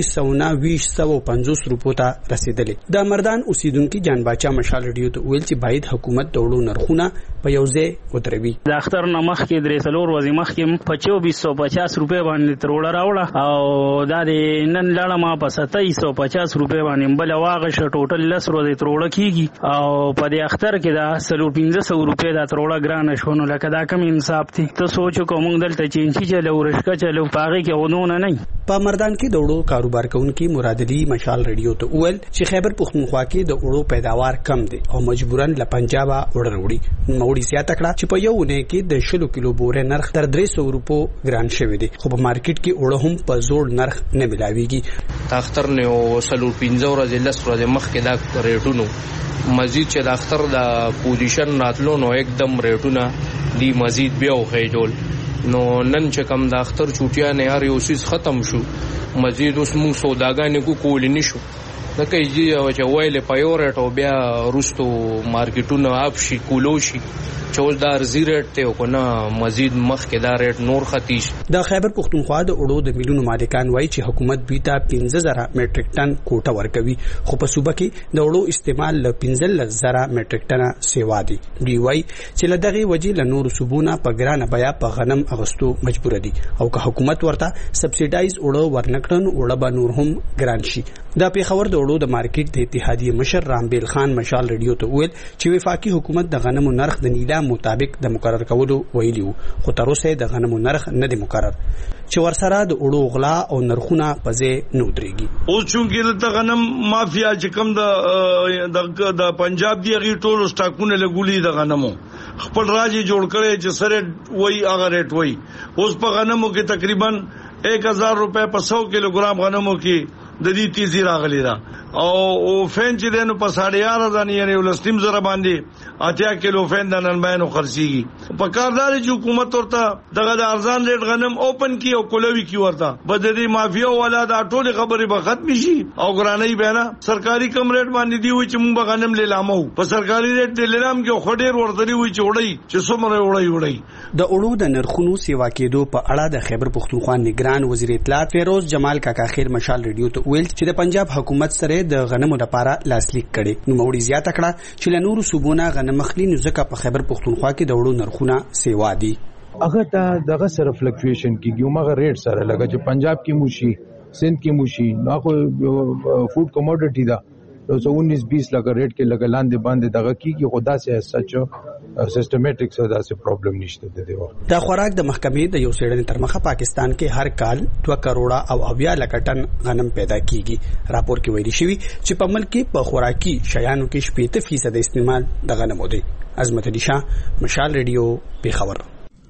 250 روپو ته رسیدلی. د مردان اوسیدونکو جان باچا مشال ریډیو ته ویل چې باید حکومت د وړو نرخونه په یو ځای وتروي. د اختر نمخ کې درې څلور ورځې مخ کې په 2450 روپے باندې تروړه راوړه او دا د نن لاړه ما په 2750 روپے باندې بل واغه ټوټل 10 ورځې تروړه کیږي او په دې اختر کې دا 1500 روپے دا تروړه ګرانه شونه لکه دا کم انصاف دي. ته سوچ کوم دلته چینچی چلو ورشکا چلو پاغي کې ودونه نه. په مردان کې د وړو کاروبار کوونکي مرادلی مشال ریډیو ته ویل چې خیبر پختونخوا کې د وړو پیداوار کم دي او مجبورن له پنجاب وړل وړي. نوړي سیاته کړه چې په یو ونه کې د 10 کیلو بورې نرخ تر 300 روپو ګران شوی دی خو په مارکیټ کې وړو هم په زوړ نرخ نه ملاويږي. اختر نه او سلو 15 ورځې لس ورځې مخ کې دا ریټونو مزید چې د اختر د پوزیشن راتلو نو एकदम ریټونه دی مزید بیا وخیدول نو نن چې کم د اختر چوټیا نه هر یو سیس ختم شو مزید اوس موږ سوداګانې کول نشو د کېږي او چې وایله پایورټ او بیا روستو مارکیټونه اپ شي کولو شي چول دار زیرت ته کنه مزید مخ کې دا ریټ نور ختیش. د خیبر پختونخوا د وړو د میلونو مالکان وایي چې حکومت دوی ته 15000 میټریک ټن کوټه ورکوي خو په صوبه کې د وړو استعمال ل 15000 میټریک ټن سیوا دي. دوی وایي چې له دغه وجې له نور صوبونه په ګرانه بیا په غنم اغستو مجبور دي او که حکومت ورته سبسایډایز وړو ورنکړن وړه به نور هم ګران شي. د پیښور د وړو د مارکیټ د اتحادیې مشر رامبیل خان مشال ریډیو ته ویل چې وفاقي حکومت د غنمو نرخ د نیلام مطابق د مقرر کولو ویلیو خو تر اوسه د غنمو نرخ نه دی مقرر چې ورسره د وړو غلا او نرخونه په ځای نه ودرېږي. اوس چونکې د غنم مافیا چې کوم د پنجاب دی غي ټول سټاکونه لګولي د غنمو خپل راځي جوړ کړي چې سره وای هغه ریټ وای. اوس په غنمو کې تقریبا 1000 روپے په 100 کیلوګرام غنمو کې د دې تیزی راغلی دا او فین چې دنه په 11.5 یعنی ولستیم زره باندې 80 کیلو فین د نن باندې خرڅيږي. په کاردار چې حکومت ورته دغه د ارزان ریټ غنم اوپن کی او کولوي کی ورته بددي مافیا والا د ټوله خبرې به ختم شي او ګرانۍ به نه سرکاري کم ریټ باندې دی وي چې موږ غنم لیلامو په سرکاري ریټ د لیلام کې خډیر ورته وي چې وړي چې څومره وړي. د وړو د نرخونو سیوا کېدو په اړه د خیبر پختونخوا نگران وزیر اطلاعات فیروز جمال کاکا خیر مشال ریډیو ته ویل چې د پنجاب حکومت سره د غنمو لپاره لاسلیک کړي. نو موړي زیاته کړه چې له نورو صوبونو غنم مخلي نو ځکه په خیبر پختونخوا کې د وړو نرخونه سیوا دي. هغه ته دغه سره فلکچویشن کیږي مګر ریټ سره لګا چې پنجاب کې موشي سند کې موشي نو خو فود کموډټی دا 19-20 لکه ریټ کې لګا لاندې باندې دغه کیږي خدا سه سچ سیستماتیک سره داسې پرابلم نشته دی وخت د خوراک د محکمې د یو سړنې تر مخه پاکستان کې هر کال 2 کروڑ او 80 لک ټن غنم پیدا کیږي راپور کې ویلي شوی چې په ملک کې په خوراکي شیانو کې 70% استعمال د غنمو دی. عظمت علي شاه، مشال ریډیو، پیښور.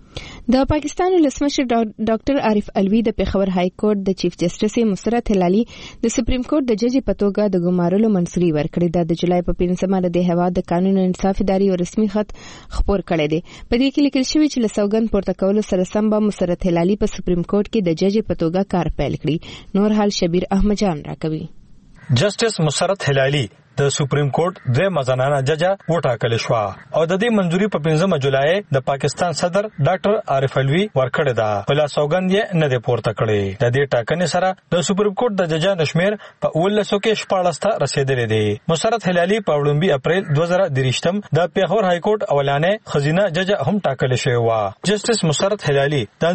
د پاکستان ولسمشر ډاکټر عارف الوی د پیښور های کورټ د چیف جسټس مسرت هلالي د سپریم کورټ د جج په توګه د ګمارلو منصوري ورکړې. د جولای په 15 د هیواد د قانون او انصاف ادارې او رسمي خط خبر کړی دی. په دې کې لیکل شوی چې لسوګن پورته کولو سره سم به مسرت هلالي په سپریم کورټ کې د جج په توګه کار پیل کړي. نور حال شبیر احمد جان راکوي. جسټس مسرت هلالي د سپریم کورټ د مزنانه جج وټاکل شو او د دې منځوري په 15 جولای د پاکستان صدر ډاکټر عارف الوی ورکړه ده. بلا سوګند یې نه دی پورته کړی. د دې ټاکنې سره د سپریم کورټ د ججانو شمیر په 1900 کې 14 ته رسیدلی دی. مسرت هلالي په 2 اپریل 2023 د پیښور های کورټ اولانې خزینه جج هم ټاکل شوی و. جسټس مسرت هلالي د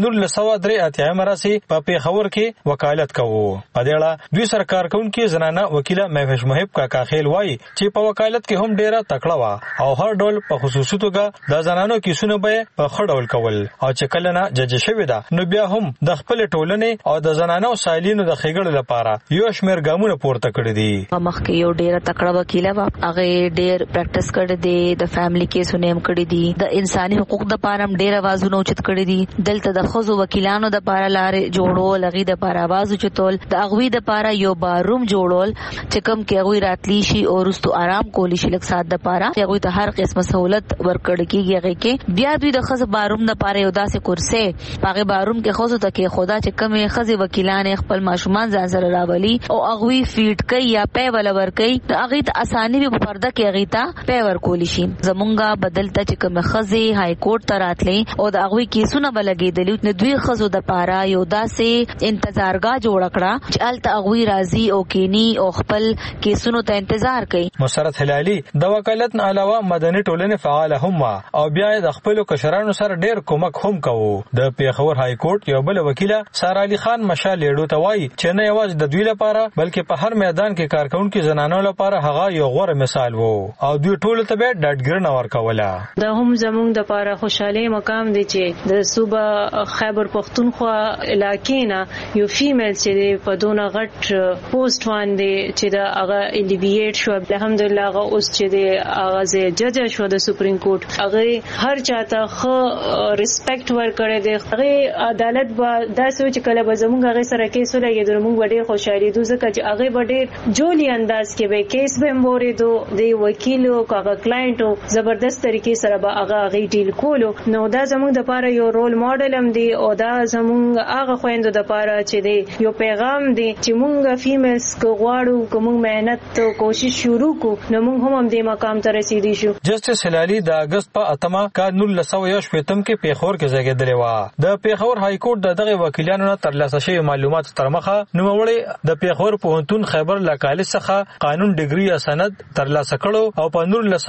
1983 مراسي په پیښور کې وکالت کوي. په دې اړه دوی سرکار کونکي زنانه وکیله مهوش محب کاکا خیل وای چې په وکالت کې هم ډیره تکړه وا او هر ډول په خصوصي توګه د زنانو کیسونه به په خړول کول او چې کله نه جج شوی دا نو بیا هم د خپل ټولنې او د زنانو سایلینو د خېګړې لپاره یو شمیر ګامونه پورته کړی دي. مخکې یو ډیره تکړه وکیله وا هغه ډیر پریکټس کړی دی، د فیملی کیسونه هم کړی دي، د انساني حقوق د پاره هم ډیر आवाजونه اوچت کړی دي. دلته د خزو وکیلانو د پاره لارې جوړول، لغې د پاره आवाज اوچتول، د اغوی د پاره یو باروم جوړول چې کوم کې اغوی راتلی شي او رستو آرام کولی شي لک سات د پاره هغه ته هر قسمه سہولت ورکړ کیږي. هغه کې بیا دوی د خزه باروم د پاره یو داسې کرسي هغه باروم کې خزو ته کې خدا چې کمې خزه وکیلان خپل ماشومان ځان سره راولي او هغه فیډ کوي یا پې ول ور کوي هغه ته اساني به پرده کې هغه ته پې ور کولی شي. زمونږه بدلته چې کوم خزه های کورټ ته راتلې او د هغه کیسونه بلګېدل نو دوی خزو د پاره یو داسې انتظارګاه جوړ کړه چې الته هغه راضي او کینی او خپل کیسونو ته انتظار کوي. مسرت هلالي د وکالت نه علاوه مدني ټولنې فعال هم او بیا د خپل کشرانو سره ډیر کومک هم کوي. د پیښور های کورټ یو بل وکیله سارا علي خان مشال لیډو ته وایي چې نه یوازې د دوی لپاره بلکې په هر میدان کې کارکونکو زنانو لپاره هغه یو غوره مثال وو او دوی ټول ته به ډاډګرنه ورکوله. د هم زموږ د لپاره خوشاله مقام دی چې د صوبه خیبر پختونخوا علاقې نه یو فیمیل چې په دونه غټ پوسټ باندې چې دا هغه الیویټ شو. الحمدلله هغه اوس چې دی هغه جج شو د سپریم کورټ هغه هر چاته خو ریسپیکټ ورکړي دی. هغه عدالت به داسې چې کله به زموږ هغه سره کیس ولګي د موږ ډېر خوشاله دي ځکه چې هغه به ډېر جوړی انداز کې به کیس به موريدو دی وکیل او هغه کلاینټ زبردست طریقې سره به هغه ډیل کولو. نو دا زموږ د لپاره یو رول ماډل هم دی او دا زموږ هغه خويندو د لپاره چې دی یو پیغام دی چې موږ فیمیلز کو غواړو کوم مهنت کوشش شروع کو نو موږ هم دې مقام ته رسیدي شو. جسټس هلالي د اگست په 8 کال 1918 کې پیښور کې زیږیدلی و. د پیښور های کورټ دغه وکیلانو نه ترلاسه شوی معلومات تر مخه نوموړي د پیښور پوهنتون خیبر له کالج څخه قانون ډیګري یا سند ترلاسه کړو او په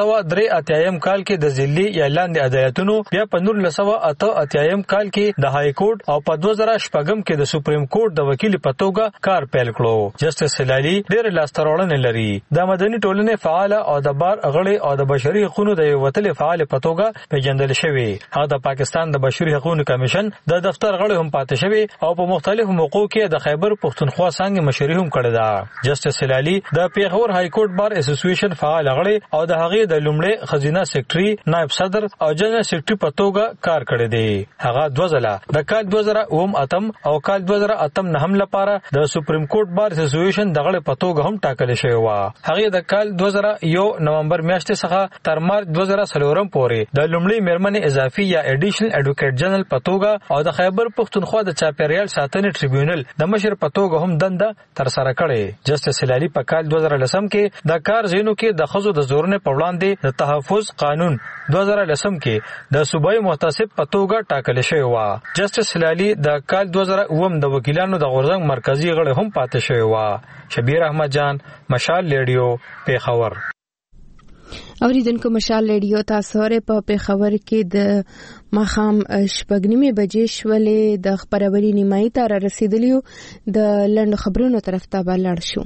1983 کال کې د ضلعي یا لاندې عدالتونو بیا په 1988 کال کې د های کورټ او په 2014 کې د سپریم کورټ د وکیل په توګه کار پیل کړو. جسټس هلالي ډېر لاستهراوړنې لري. د مدني ټولنې فعال او د بار غړي او د بشري حقوقو د وتلې فعال په توګه پیژندل شوی. هغه د پاکستان د بشري حقوقو کمیشن د دفتر غړي هم پاتې شوی او په مختلفو موقعو کې د خیبر پختونخوا څنګه مشري هم کړې ده. جسټس هلالي د پیښور های کورټ بار اسوسییشن فعال غړي او د هغه د لومړي خزینه سیکریټري نائب صدر او جنرال سیکریټري په توګه کار کړی دی. هغه 2000 د کال 2008 او کال 2008 نه هم لپاره د سپریم کورټ بار اسوسییشن د غړي په توګه هم ټاکل شوی و. هغه د کال 2001 نومبر میاشتې څخه تر مارچ 2014 پورې د لومړي میرمنې اضافي یا اډیشنل اډوکیټ جنرال په توګه او د خیبر پختونخوا د چاپیریال ساتنې ټریبیونل د مشر په توګه هم دنده تر سره کړې. جسټس هلالي په کال 2010 کې د کار ځینو کې د خزو د زورنې په وړاندې د تحفظ قانون 2010 کې د صوبایي محتسب په توګه ټاکل شوی و. جسټس هلالي د کال 2009 د وکیلانو د غورځنګ مرکزی غړي هم پاتې شوی و. شبیر احمد جان، مشال ریډیو، پیښور. اوریدونکو مشال ریډیو تاسو په پیښور کې د ماخام شپږنیمې بجې شولې د خبروري نیمایي ته را رسیدلیو د لنډ خبرونو طرف ته بلل شو.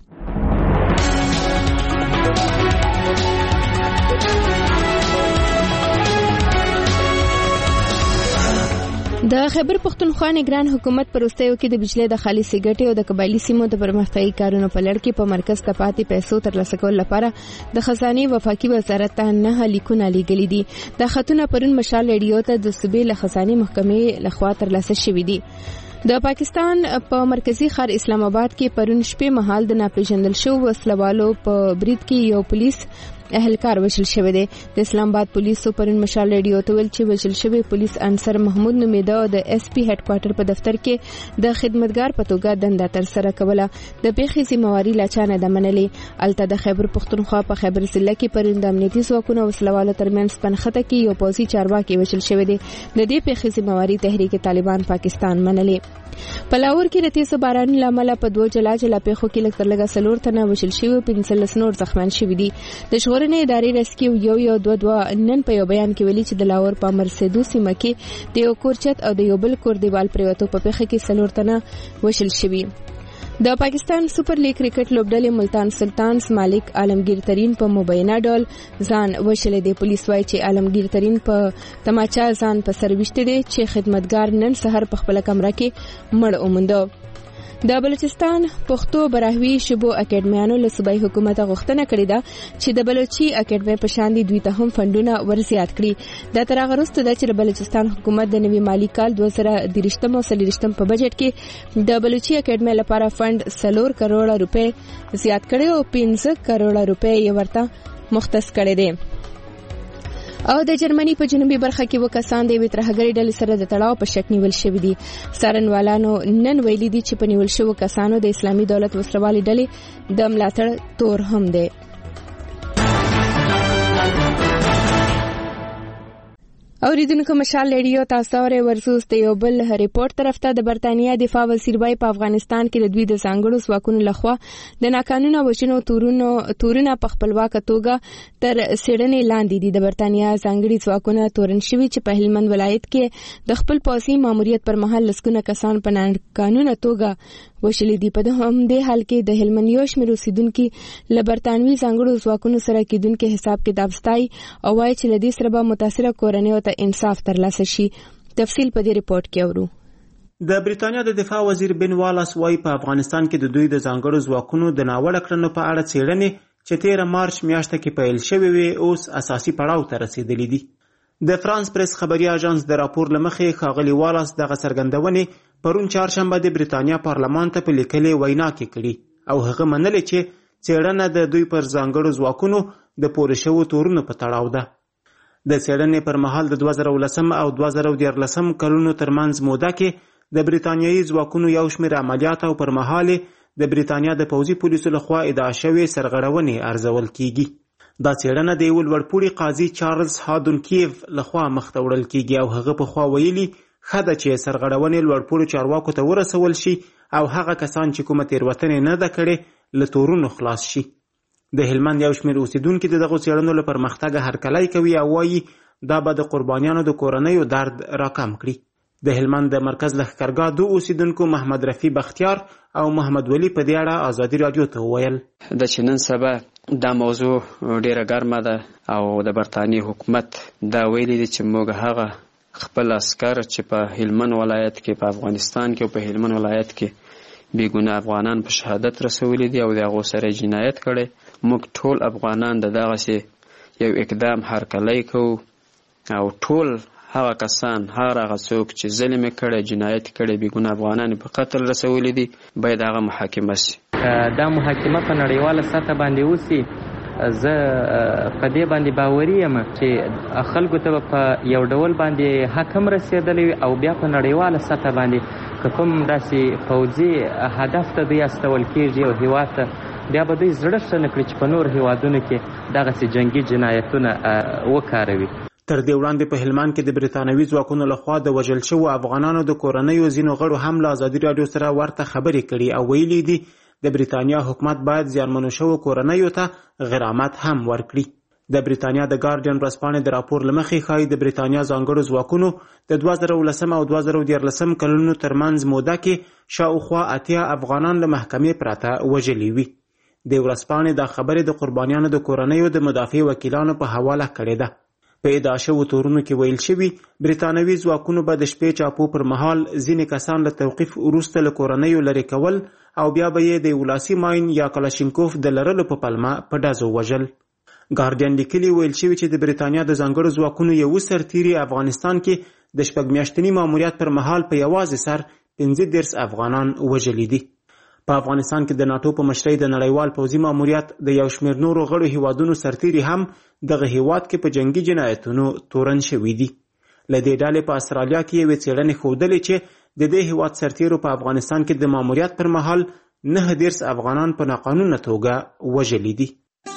د خیبر پختونخوا نگران حکومت پر وروستیو کې د بجلی د خالصې ګټې او د قبایلي سیمو د پرمختیایي کارونو په لړ کې په مرکز ته پاتې پیسو ترلاسه کولو لپاره د خزانې وفاقي وزارت ته 9 لیکونه لیږلي دي. دا خطونه پرون مشال ریډیو ته د صوبې له خزانې محکمې لخوا ترلاسه شوي دي. د پاکستان په مرکزی ښار اسلام آباد کې پرون شپې مهال د ناپېژندل شوو وسلوالو په برید کې یو پولیس اهلکار وشل شوی دی. د اسلام آباد پولیسو پرون مشال ریډیو ته ویل چې وشل شوی پولیس انصر محمود نومیده د اس پی هډ کوارټر په دفتر کې د خدمتګار په توګه دنده تر سره کوله. د پیښې ذمہواری لا چانه د منلې. الته د خیبر پختونخوا په خیبر ضلع کې پرون د امنیتي ځواکونو وسلوالو ترمنځ پنخته کې یو پوځي چارواکي وشل شوی دی. د دې پیښې ذمہواری تحریک طالبان پاکستان منلې. په لاهور کې د تیزو باران لامل په 2 جلا پیښو کې لږ تر لږه 4 تنه وشل شوي 15 نور زخمیان شوي دي. د ژغورنې ادارې رسکیو یو 2 نن په یو بیان کې ویلي چې د لاهور په مرسدو سیمه کې د یو کور چت او د یو بل کور دیوال پریوتو په پیښه کې 4 تنه وشل شوي. د پاکستان سپر لیګ کرکټ لوبډلې ملتان سلطانز مالک عالمگیر ترین په مبینه ډول ځان وشلې دی. پولیس وايي چې عالمگیر ترین په تماچا ځان په سر وشته دی چې خدمتګار نن سحر په خپل کمره کې مړ اومنده. د بلوچستان پښتو براهوي شبو اکیډمیانو له صوبایي حکومت غوښتنه کړې ده چې د بلوچي اکیډمي په شان دي دوی ته هم فندونه ورزیات کړي. دا تر هغه وروسته ده چې د بلوچستان حکومت د نوي مالی کال 2023 په بجټ کې د بلوچي اکیډمي لپاره فند 4 کروڑ روپے زیات کړي او 15 کروڑ روپے یې ورته مختص کړي دي. او د جرمني په جنوبي برخه کې وکسان د ویترهګری ډلې سره د تړاو په شک نیول شوی دي. سارنوالانو نن ویلي دي چې په نیول شوو کسانو د اسلامي دولت وسروالي ډلې د ملاتړ تور هم دی. اوریدونکو مشال ریډیو تاسو اورئ. ورسوس د یو بل ریپورت طرف ته د برتانیا دفاع وزیر وايي په افغانستان کې د دوی د ځانګړو ځواکونو لخوا د ناقانونه وژنو تورونه په خپلواکه توګه تر څېړنې لاندې دي. د برتانیا ځانګړي ځواکونه تورن شوي چې په هلمند ولایت کې د خپل پوځي ماموریت پر مهال لسګونه کسان په ناقانونه توګه وشلې دي. په همدې حال کې د هلمند یو شمېر اوسیدونکي له برتانوي ځانګړو ځواکونو سره کېدونکي حساب کتاب ستایي او وایي چې له دې سره به متاثره کورنیو ته انصاف ترلاسه شي. تفصیل په دې ریپورت کې اورو. د بریتانیا د دفاع وزیر بن والاس وايي په افغانستان کې د دوی د ځانګړو ځواکونو د ناوړه کړنو په اړه څېړنې چې 13 مارچ میاشته کې پیل شوې وي اوس اساسي پړاو ته رسیدلې دي. د فرانس پریس خبري اژانس د راپور لمخې ښاغلي والاس دغه څرګندونې پرون چهارشنبه د بریتانیا پارلمان ته په لیکلې وینا کې کړي او هغه منلې چې څېړنه د دوی پر ځانګړو ځواکونو د پوره شوو تورونو په تړاو ده. د څېړنې پر مهال د 2010 او 2014 کلونو ترمنځ موده کې د بریتانیایي ځواکونو یو شمېر عملیات او پر مهال د بریتانیا د پوځي پولیسو لخوا ادعا شوې سرغړونې ارزول کیږي. دا څېړنه د یو لوړپوړي قاضي چارلز هادونکیف لخوا مخته وړل کیږي او هغه پخوا ویلي ښه ده چې سرغړونې لوړپوړو چارواکو ته ورسول شي او هغه کسان چې کومه تېروتنې نه ده کړې له تورونو خلاص شي. د هلمند یو شمېر اوسیدونکي د دغو څېړنو له پرمختګه هرکلی کوي او وایي دا به د قربانیانو د کورنیو درد راکم کړي. د هلمند د مرکز لښکرګاه 2 اوسیدونکو محمد رفیع بختیار او محمد ولی په دې اړه ازادي راډیو ته وویل د چې نن سبا دا موضوع ډیره ګرمه ده او د برتانیې حکومت دا ویلي دي چې موږ هغه خپل عسکر چې په هلمند ولایت کې په افغانستان کې او په هلمند ولایت کې بیګونه افغانان په شهادت رسولي دي او د هغو سره جنایت کړی. موږ ټول افغانان د دغسې یو اقدام هرکلی کوو او ټول هغه کسان هغه څوک چې ظلم کړی جنایت کړی بیګونه افغانان په قتل رسولي دي باید هغه محاکمه شي. دا محاکمه په نړیواله سطح باندې وسي. زه په دې باندې باوري یم چې خلکو ته په یو ډول باندې حکم رسېدلی وي او بیا په نړیواله سطح باندې که کوم داسې پوځي هدف ته دوی استول کېږي او هېواد ته بیا به دوی زړه ښه نه کړي چې په نور هېوادونو کې دغسې جنګي جنایتونه وکاروي. تر دې وړاندې په هلمند کې د بریتانوي ځواکونو لخوا د وژل شوو افغانانو د کورنیو ځینو غړو هم له ازادي راډیو سره ورته خبرې کړي او ویلي دي د بریتانیا حکومت باید زیانمنو شوو کورنیو ته غرامت هم ورکړي. د بریتانیا د ګارډین ورځپاڼې د راپور له مخې ښایي د بریتانیا ځانګړو ځواکونو د 2019 او 2014 کلونو ترمنځ موده کې شاوخوا 80 افغانان له محکمې پرته وژلي وي. د ورځپاڼې دا خبرې د قربانیانو د کورنیو د مدافع وکیلانو په حواله کړې ده. په ادعا شوو تورونو کې ویل شوي بریتانوي ځواکونو به د شپې چاپو پر مهال ځینې کسان له توقیف وروسته له کورنیو لرې کول او بیا به یې د ولاسي ماین یا کلاشینکوف د لرلو په پلمه په ډزو وژل. ګارډین لیکلي ویل شوي چې د بریتانیا د ځانګړو ځواکونو یو سرتیري افغانستان کې د 6 میاشتني ماموریت پر مهال په یوازې سر 15 افغانان وژلي دي. په افغانستان کې د ناتو په مشرۍ د نړیوال پوځي ماموریت د یو شمېر نورو غړو هیوادونو سرتیري هم دغه هیواد کې په جنگي جنایتونو تورن شوي دي. له دې ډلې په استرالیا کې یوې څېړنې ښودلې چې د دې هیواد سرتیرو په افغانستان کې د ماموریت پر مهال 19 افغانان په ناقانونه توګه وژلي دي.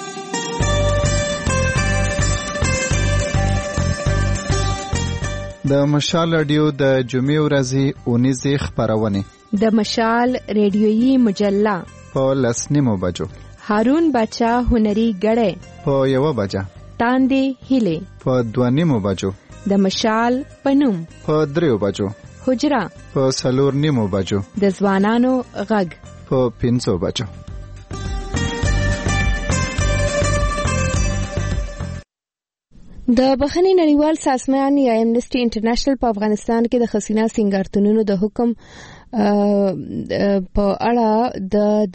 د مشال رادیو د جمعې ورځې اونیزې خپرونې د مشال ریډیویي مجله په 10:30 بجو، هارون باچا هنري غړې په 1 بجه، تاندې هیلې په 2:30 بجو، د مشال پنوم په 3 بجو، حجره په 4:30 بجو، د ځوانانو غږ په 5 بجو. د بخښنې نړیوال سازمان یا امنسټي انټرنیشنل په افغانستان کې د ښځینه سینګارتونونو د حکم په اړه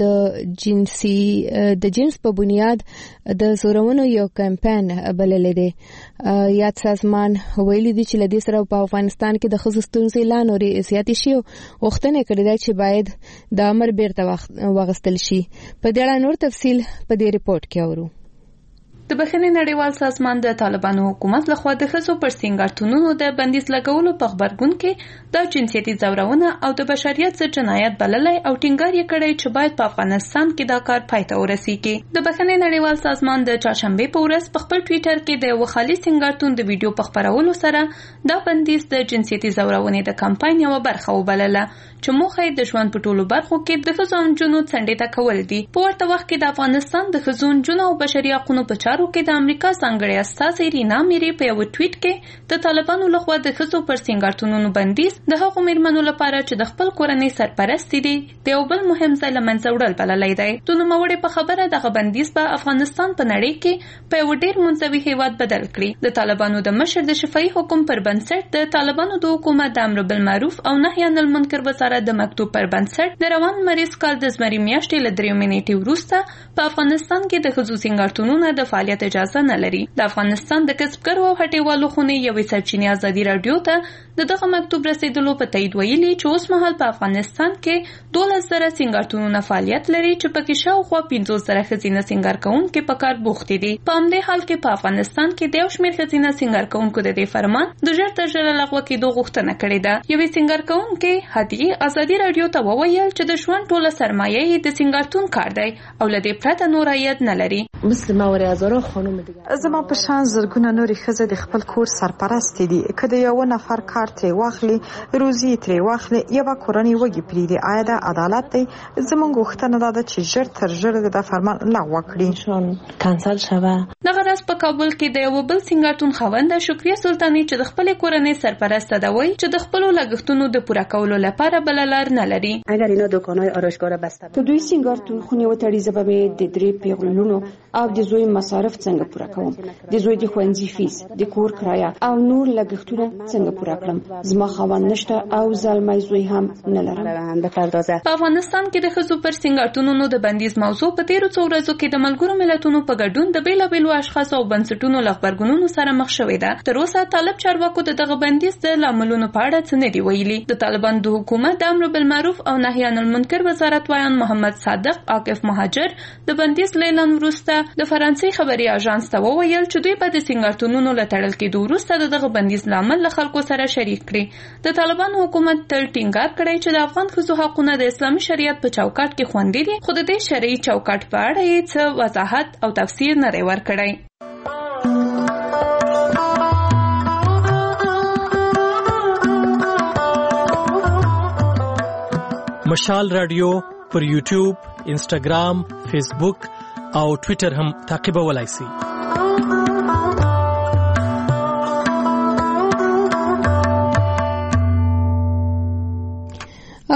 د جنس په بنیاد د زورونو یو کمپاین بللی دی. یاد سازمان ویلي دی چې له دې سره په افغانستان کې د ښځو ستونزې لا نورې زیاتې شي او غوښتنه کړې ده چې باید د امر بیرته واخیستل شي. په دې اړه نور تفصیل په دې ریپورت کې اورو. د بخښنې نړیوال سازمان د طالبانو حکومت لخوا د ښځو پر سینګارتونونو د بندیز لګولو په خبرګون کې د جنسیتي ځورونه او د بشریت ضد جنایت بللی او ټینګار یې کړی چې باید په افغانستان کې دا کار پای ته ورسیږي. د بخښنې نړیوال سازمان د چهارشنبې په ورځ په خپل ټویټر کې د یو خالي سینګارتون د ویډیو په خپرولو سره دا بندیز د جنسیتي ځورونې د کمپاین یوه برخه وبلله چې موخه یې د ژوند په ټولو برخو کې د ښځو او نجونو څنډې ته کول دي. په ورته وخت کې د افغانستان د ښځو نجونو او بشري حقونو په چارو کې د امریکا ځانګړې استازي رینا میری په یو ټویټ کې د طالبانو لخوا د ښځو پر سینګارتونونو بندیز د هغو میرمنو لپاره چې د خپل کورنۍ سرپرستې دي د یو بل مهم ځای له منځه وړل بللی دی. د نوموړې په خبره دغه بندیز به افغانستان په نړۍ کې په یو ډېر منزوي هیواد بدل کړي. د طالبانو د مشر د شفاهي حکم پر بنسټ د طالبانو د حکومت د امر بالمعروف او نهي عن المنکر وزارت د مکتوب پر بنسټ د روان مریض کال د زمري میاشتې له 3 نیټې وروسته په افغانستان کې د ښځو سینګارتونونه د فعالیت اجازه نه لري. د افغانستان د کسبګرو او هټیوالو خونې یوې سرچینې ازادي راډیو ته دغه مکتوب رسیدلو په تایید ویلي چې اوس مهال په افغانستان کې 12,000 سینګارتونونه فعالیت لري چې پکې شاوخوا 15,000 ښځینه سینګار کوونکې په کار بوختې دي. په همدې حال کې په افغانستان کې د یو شمېر ښځینه سینګار کوونکو د دې فرمان د ژر تر ژره لغوه کېدو غوښتنه کړې ده. یوې سینګار کوونکې هدیې ازادي راډیو ته وویل چې د ژوند ټوله سرمایه یې د سینګارتون کار دی او له دې پرته نور عاید نه لري. زما په شان زرګونه نورې ښځې د خپل کور سرپرستې دي. که د یو نفر کار ترې واخلي، روزي ترې واخلي، یوه کورنۍ وږې پرېږدي، آیا دا عدالت دی؟ زموږ غوښتنه دا ده چې ژر تر ژره د فرمان لغوه کړي، کنسل شوه. دغه راز په کابل کې د یو بل سینګارتون خاونده شکریه سلطاني چې د خپلې کورنۍ سرپرسته ده وایي چې د خپلو لګښتونو د پوره کولو لپاره بله لار نه لري. اگر اینا دکان‌های آرایشگاه بسته که دوی سینگارتون خونی و تړي زبه به د درې پیغلونو او د زوی مصارف څنګه پوره کوم، د زوی د ښوونځي فیس، د کور کرایه او نور لګښتونه څنګه پوره کړم. زما خاوند نشته او زلمی زوی هم نه لرم. په افغانستان کې د ښځو پر سینګارتونونو د بندیز موضوع په تیرو څو ورځو کې د ملګرو ملتونو په ګډون د بیلابیلو اشخاصو او بنسټونو له غبرګونونو سره مخ شوې ده. تر اوسه طالب چارواکو د دغه بندیز د لاملونو په اړه څه نه دي ویلي. د طالبانو د حکومت د امر بالمعروف او نهي عن المنکر وزارت وایان محمد صادق عاکف مهاجر د بندیز اعلان وروسته د فرانسې خبري اژانس ته وویل چې دوی به د سینګارتونونو له تړل کېدو وروسته دغه بندیز لامل له خلکو سره شریک کړي. د طالبانو حکومت تل ټینګار کړی چې د افغان ښځو حقونه د اسلامي شریعت په چوکاټ کې خوندي دي، خو د دې شرعي چوکاټ په اړه یې څه وضاحت او تفسیر نه دی ورکړی. مشال رادیو پر یوټیوب، انسټاګرام، فیسبوک او ټویټر هم تعقیبولای شئ.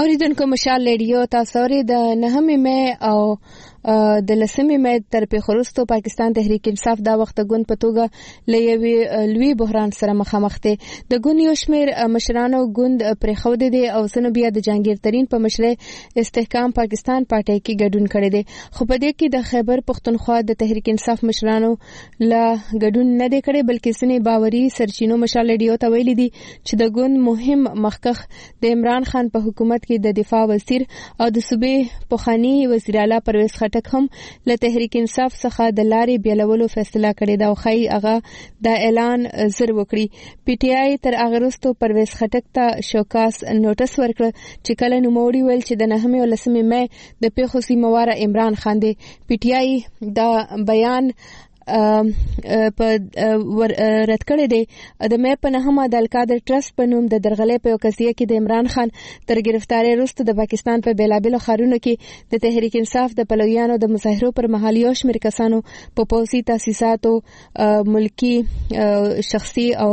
اوریدونکو مشال ریډیو تاسو لري د 9 مې او د 10 مې تر پیښورستو پاکستان تحریک انصاف دا وخت ګوند په توګه لوی لوی بحران سره مخامخ دي. د ګوند یو شمېر مشرانو ګوند پرې خو دي او سن بیا د جهانگیر ترين په مشرۍ استحکام پاکستان پارټي کې ګډون کړي دي. خو په دې کې د خیبر پښتونخوا د تحریک انصاف مشرانو لا ګډون نه دی کړي، بلکې سنې باوري سرچینو مشال ریډیو ته ویلي دي چې د ګوند مهم مخکخ د عمران خان په حکومت کې د دفاع وزیر او د صوبې پوخانی وزیر اعلی پرویز خټک هم له تحریک انصاف څخه د لارې بیلولو فیصله کړې ده او خی هغه د اعلان زر وکړي. پی ټی آی تر اغرستو پرویز خټک ته شوکاس نوټس ورکړ چې کله نوموړي ویل چې د 9 او 10 مې د پیښو سیمواره عمران خان دی. پی ټی آی دا بیان په رد کړی دی. د مې په 9 د القادر ټرست په نوم د درغلې په قضیه کې د عمران خان تر گرفتاری وروسته د پاکستان په بیلابل خارونو کې د تحریک انصاف د پلویانو د مظاهرو پر مهال یو شمېر کسانو په پولیسي تاسیساتو ملکی شخصي او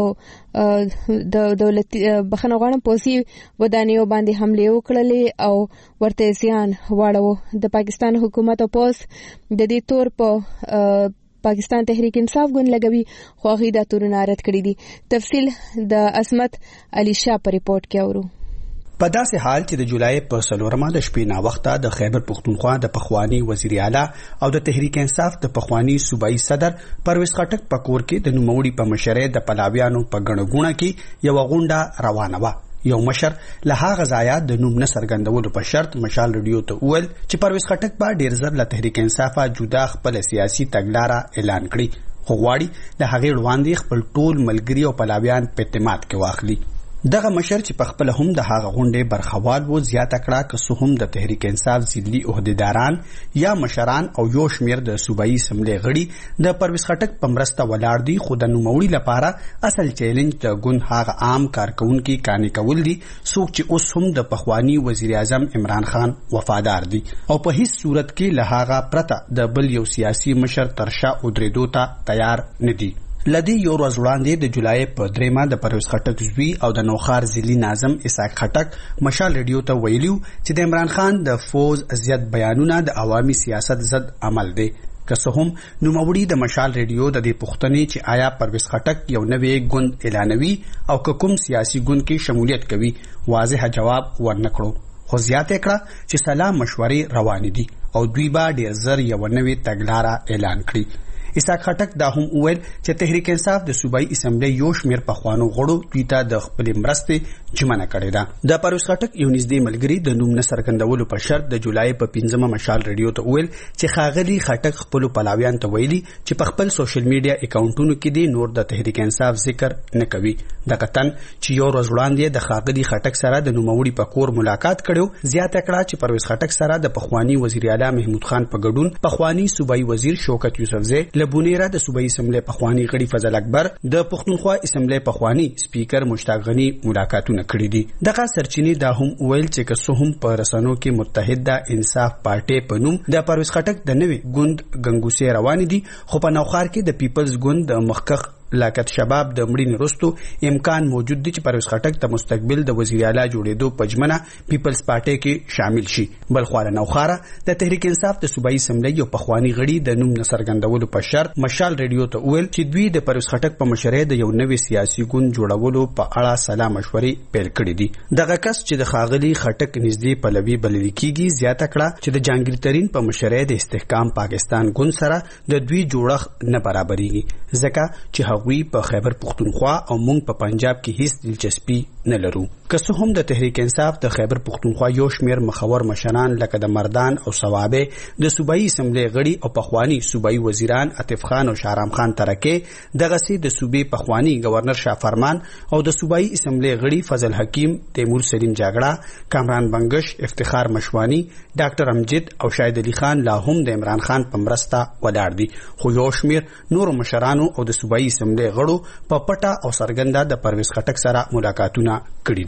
د دولتي بخنه غواړم پولیسي ودانیو باندې حمله وکړلې او ورته زیان واړو. د پاکستان حکومت او پولیس د دې تور په پاکستان تحریک انصاف ګوند لګوي خو هغه د تورونه رد کړی دي. تفصیل د عصمت علي شاه په ریپورت کې اورو. په داسې حال چې د جولای په 4 د شپې نا وخته د خیبر پښتونخوا د پخوانی وزیر اعلی او د تحریک انصاف د پخوانی صوبایي صدر پرویز خټک په کور کې د نوموړي په مشرۍ د پلاویانو په غڼګونه کې یو غونډه روانه وه. یو مشر له هغه ځایه د نوم نه څرګندولو په شرط مشال ریډیو ته وویل چې پرویز خټک به ډیر زر له تحریک انصاف جدا خپل سیاسي تګلاره اعلان کړي، خو غواړي د هغې وړاندې خپل ټول ملګري او پلاویان په اعتماد کې واخلي. دغه مشر چې په خپل هم د هغه غونډې برخوال وو زیاته کړه که څه هم د تحریک انصاف ځلي عہدیداران یا مشران او یو شمېر د صوبایي اسمبلی غړي د پرویز خټک په مرسته ولاړ دي، خو د نوموړي لپاره اصل چیلنج د ګوند هغه عام کارکونکي قانع کول دي څوک چې اوس هم د پخوانی وزیر اعظم عمران خان وفادار دي او په هیڅ صورت کې له هغه پرته د بل یو سیاسي مشر تر شا ودرېدو ته تیار نه دي. لدی یو ورځ وړاندې د جولای په 3 د پرویز خټک زوی او د نوخار ضلعي ناظم اسحاق خټک مشال ریډیو ته ویلیو چې د عمران خان د فوز ازیت بیانونه د عوامي سیاست ضد عمل دی. که څه هم نوموړي د مشال ریډیو د دې پوښتنې چې آیا پرویز خټک یو نوی ګوند اعلانوي او کوم سیاسي ګوند کې شمولیت کوي واضح جواب ورنکړو، خو زیاته کړه چې سلام مشورې روانې دي او دوی به ډیر زر یو نوی تګلاره اعلان کړي. اسحاق خټک دا هم وویل چې تحریک انصاف د صوبایي اسمبلی یو شمېر پخوانو غړو دوی ته د خپلې مرستې ژمنه کړې ده. د پرویز خټک یو نږدې ملګري د نوم نه څرګندولو په شرط د جولای په 5 مشال ریډیو ته وویل چې ښاغلي خټک خپلو پلاویان ته ویلي چې په خپل سوشل میډیا اکاونټونو کې دی نور د تحریک انصاف ذکر نه کوي. دغه تن چې یو ورځ وړاندې د ښاغلي خټک سره د نوموړي په کور ملاقات کړو زیاته کړه چې پرویز خټک سره د پخوانی وزیر اعلی محمود خان په ګډون پخوانی صوبایي وزیر شوکت یوسفزی لبونیره د صوبایي اسمبلی پخوانی غړي فضل اکبر د پښتونخوا اسمبلی پخوانی سپیکر مشتاق غنی ملاقاتونه کړي دي. دغه سرچینې دا هم ویل چې که څه هم په رسنیو کې متحده انصاف پارټي په نوم د پرویز خټک د نوي ګوند ګنګوسې روان دي، خو په نوخار کې د پیپلز ګوند د مخکخ لاکت شباب د مړینې وروسته امکان موجود دی چې پرویز خټک د مستقبل د وزیر اعلی جوړېدو په ژمنه پیپلز پارټي کې شامل شي. بل خو نوخاره د تحریک انصاف د صوبایي اسمبلی یو پخوانی غړي د نوم نه څرګندولو په شرط مشال ریډیو ته وویل چې دوی د پرویز خټک په مشرۍ د یو نوي سیاسي ګوند جوړولو په اړه سلا مشورې پیل کړې دي. دغه کس چې د ښاغلي خټک نږدې پلوي بلل کیږي زیاته کړه چې د جهانگیر ترين په مشرۍ د استحکام پاکستان ګوند سره د دوی جوړښت نه برابرېږي ځکه چې هغوی په خیبر پښتونخوا او مونږ په پنجاب کې هیڅ دلچسپي نه لرو. که څه هم د تحریک انصاف د خیبر پښتونخوا یو شمېر مخور مشران لکه د مردان او ثوابه د صوبایي اسمبلی غړي او پخوانی صوبایي وزیران عطف خان او شهرام خان ترکه دغسي د صوبې پخوانی گورنر شاه فرمان او د صوبایي اسمبلی غړي فضل حکیم، تیمور سلیم جاګړه، کامران بنگش، افتخار مشوانی، ډاکټر امجد او شاهد علي خان لا هم د عمران خان په مرسته ولاړ دي، خو یو شمېر نور مشرانو او د صوبایي اسمبلی غړو په پټه او څرګنده د پرویز خټک سره ملاقاتونه کړي دي.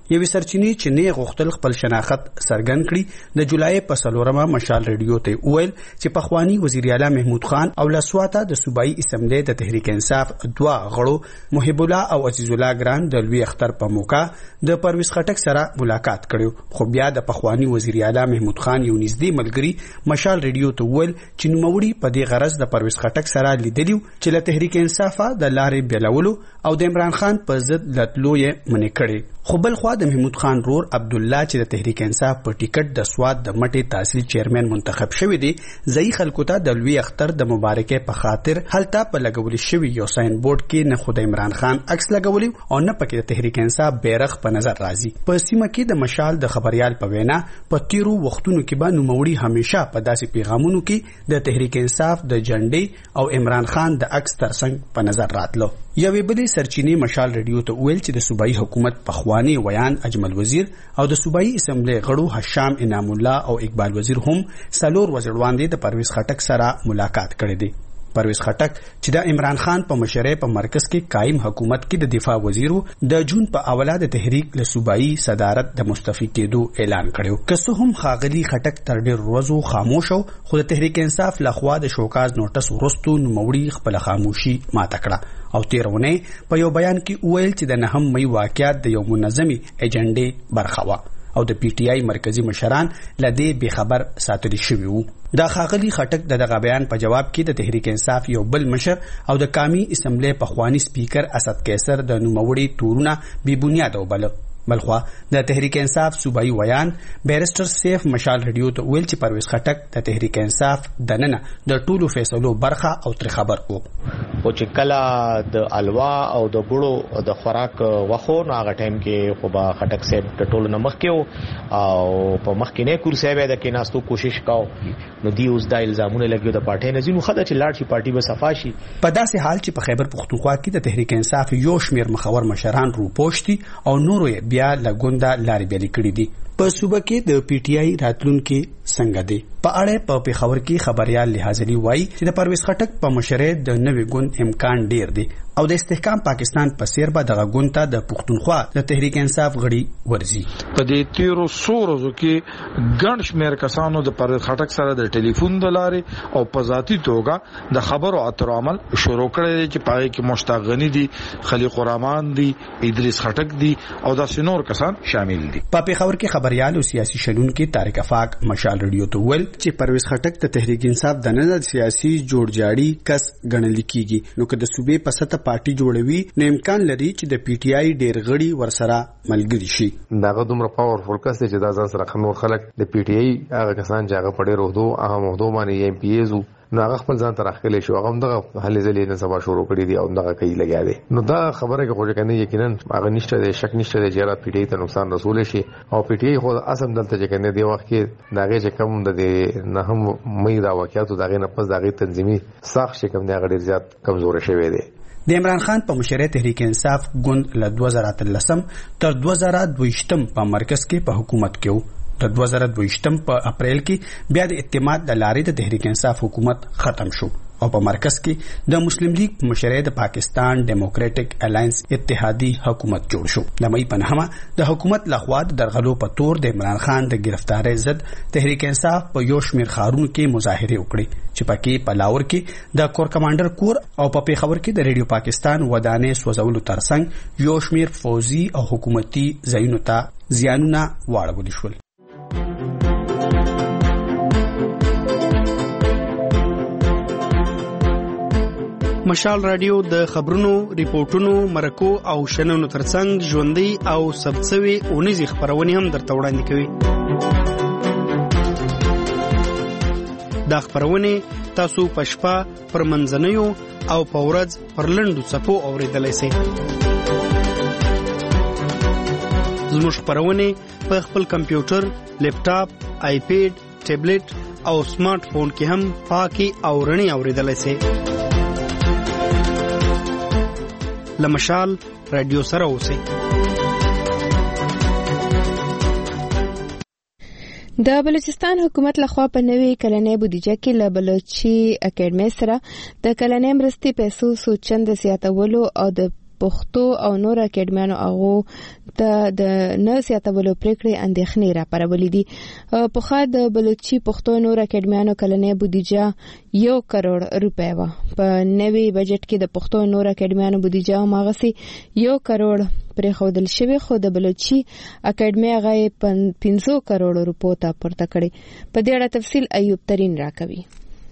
یوې سرچینې چې نه غوښتل خپل شناخت څرګند کړي د جولای په 4 مشال ریډیو ته وویل چې پخوانی وزیر اعلی محمود خان او لسواته د صوبایي اسمبلی د تحریک انصاف دوا غړو محب الله او عزیز الله ګران د لوی اختر په موقع د پرویز خټک سره ملاقات کړو خو بیا د پخوانی وزیر اعلی محمود خان یو نږدې ملګری مشال ریډیو ته وویل چې نوموړي په دې غرض د پرویز خټک سره لیدلیو چې له تحریک انصاف د لارې بیلولو او د عمران خان په ضد لتلو یې منې کړي خو بل خو د محمود خان رور عبد الله چې د تحریک انصاف په ټیکټ د سواد د مټي تحصیل چیرمن منتخب شوی دی ځای خلکو ته د لوی اختر د مبارکۍ په خاطر هلته په لګول شوی یو ساين بورډ کې نه خدای عمران خان عکس لګولی او نه پکې د تحریک انصاف بیرغ په نظر راځي په سیمه کې د مشال د خبريال په وینا په تیرو وختونو کې به نوموړي همیشه په داسې پیغامونو کې د تحریک انصاف د جنډې او عمران خان د عکس ترڅنګ په نظر راتلو یوې بلې سرچینې مشال ریډیو ته ویل چې د صوبایي حکومت پخوانی ویان اجمل وزیر او د صوبایي اسمبلی غړو هشام انعام الله او اقبال وزیر هم سلور وزیرواندې د پرویز خټک سره ملاقات کړې دي پرویز خټک چې د عمران خان په مشرۍ په مرکز کې قائم حکومت کې د دفاع وزیرو د جون په اوله د تحریک له صوبایي صدارت د مستعفي کېدو اعلان کړو که څه هم خاغلی خټک تر ډېر ورځو خاموش او خو د تحریک انصاف لخوا د شوکاز نوټس ورستو نوموړي خپل خاموشي ماته کړه او تیرونه په یو بیان کې ویل چې د 9 مې واقعیت د یو منظمي ایجنډې برخه و او د پی ټی آی مرکزی مشران لدی به خبر ساتل شوی وو دا خاغلی خټک دغه بیان په جواب کې د تحریک انصاف یو بل مشر او د قومي اسمبلی پخوانی سپیکر اسد قیصر د نوموړي تورونه بی بنیاد وبله بلخوا د تحریک انصاف صوبایي ویان بیرسټر سیف مشال ریډیو ته ویل چې پرویز خټک د تحریک انصاف دننه د ټولو فیصلو برخه او تر خبر کو او چې کله د الوا او د بړو د خوراک وخو نو هغه ټایم کې خو با خټک صاحب د ټولو نمخ کې او په مخ کې نه کورسي به د کیناستو کوشش کاو نو دی اوس د الزامونه لګیو د پارټي نه ځینو خدای چې لاړ شي پارټي به صفاشي په داسې حال چې په خیبر پختونخوا کې د تحریک انصاف یو شمیر مخور مشران روپوشتي او نورو بیا لګوندا لارې بیل کړې دي په صوبه کې د پی ټی آی راتلونکو څنګه دی په اړه په پیښور کې خبريال لحاظلی وایي چې د پرویز خټک په مشرۍ د نوې ګوند امکان ډیر دی او د استحکام پاکستان په سیر به دغه ګوند ته د پښتونخوا د تحریک انصاف غړي ورزي په دې تیرو سورو کې ګڼ شمېر کسانو د پرویز خټک سره د ټلیفون د لارې او په ذاتي توګه د خبرو اترو عمل شروع کړی چې پای کې مشتاق غنی دي خلیق الرحمن دي ادریس خټک دي او د سينور کسان شامل دي په پیښور کې خبريال او سیاسي شلون کې طارق افاق مشال ریډیو ته ویل چې پرویز خټک د تحریک انصاف د نه سیاسي جوړجاړي کس ګڼل کیږي نو که د صوبې په سطح پارټي جوړوي نو امکان لري چې د پی ټی آی ډیر غړي ورسره ملګری شي داغه دومره پاورفل کس چې دا ځان سره خنور خلک د پی ټی آی هغه کسان چې هغه پړې روحدو هغه موضوع باندې ایم پی ایزو نو هغه خپل ځان ته راخلې شو هغه دغه هلې ځلې نه سبا شروع کړی دی او دغه کوي لګیا دی نو دا خبره کې خوږه کنه یقینا هغه نشته دی شک نشته دی چې را پی ټی آی ته نقصان رسول شي او پی ټی آی خو اصل دلته چې کنه دی وخت کې داغه چې کم د نه هم مې دا واقعیت دغه نه پس دغه تنظیمي ساخت چې کم دی هغه ډیر زیات کمزور شوی دی د عمران خان په مشرۍ تحریک انصاف ګوند له 2013 تر 2022 په مرکز کې په حکومت کې وو د 2022 په اپریل کې بیا د اعتماد د لارې د تحریک انصاف حکومت ختم شو او په مرکز کې د مسلم لیگ په مشرۍ د پاکستان ډیموکراټک الاینس اتحادی حکومت جوړ شو د مې په نهمه د حکومت لخوا د درغلو په تور د عمران خان د گرفتاری ضد تحریک انصاف په یو شمیر خارونو کې مظاهره وکړي چې پکې په لاور کې د کور کمانډر کور او په پیښور کې د ریډیو پاکستان ودانې سوځولو ترڅنګ یو شمیر فوزي او حکومتي ځایونو ته زیانونه واړول شول مشال رادیو د خبرونو، ریپورتونو، مرکو او شننو ترڅنګ ژوندۍ او ثبتسوي اونیزي خبرونه هم درته وړاندې کوي. دا خبرونه تاسو په شپه پر منځنیو او په ورځ پر لنډو څپو اوریدلای شئ. زموږ خبرونه په خپل کمپیوټر، لیپټاپ، آیپیډ، ټابلیټ او سمارټ فون کې هم پاکي او رڼي اوریدلای شئ. لمشال رادیو سره اوسئ. د بلوچستان حکومت لخوا په نوې کلنۍ بودیجه کې له بلوچي اکیډمي سره د کلنۍ مرستې پیسو سوچند زیاتولو او د پښتو او نور اکیډمیانو هغه ته د نه سیاتولو پریکړې اندېښنې راپارولې دي. په خا د بلوچي پښتو نور اکیډمیانو کلنې بودیجه 1 کروڑ روپۍ و. په نوي بجټ کې د پښتو نور اکیډمیانو بودیجه ماغسي 1 کروڑ پرې خودل شوی، خو د بلوچي اکیډمي هغه 500 کروڑ روپو ته پورته کړي. په دې اړه تفصیل ایوب ترين راکوي.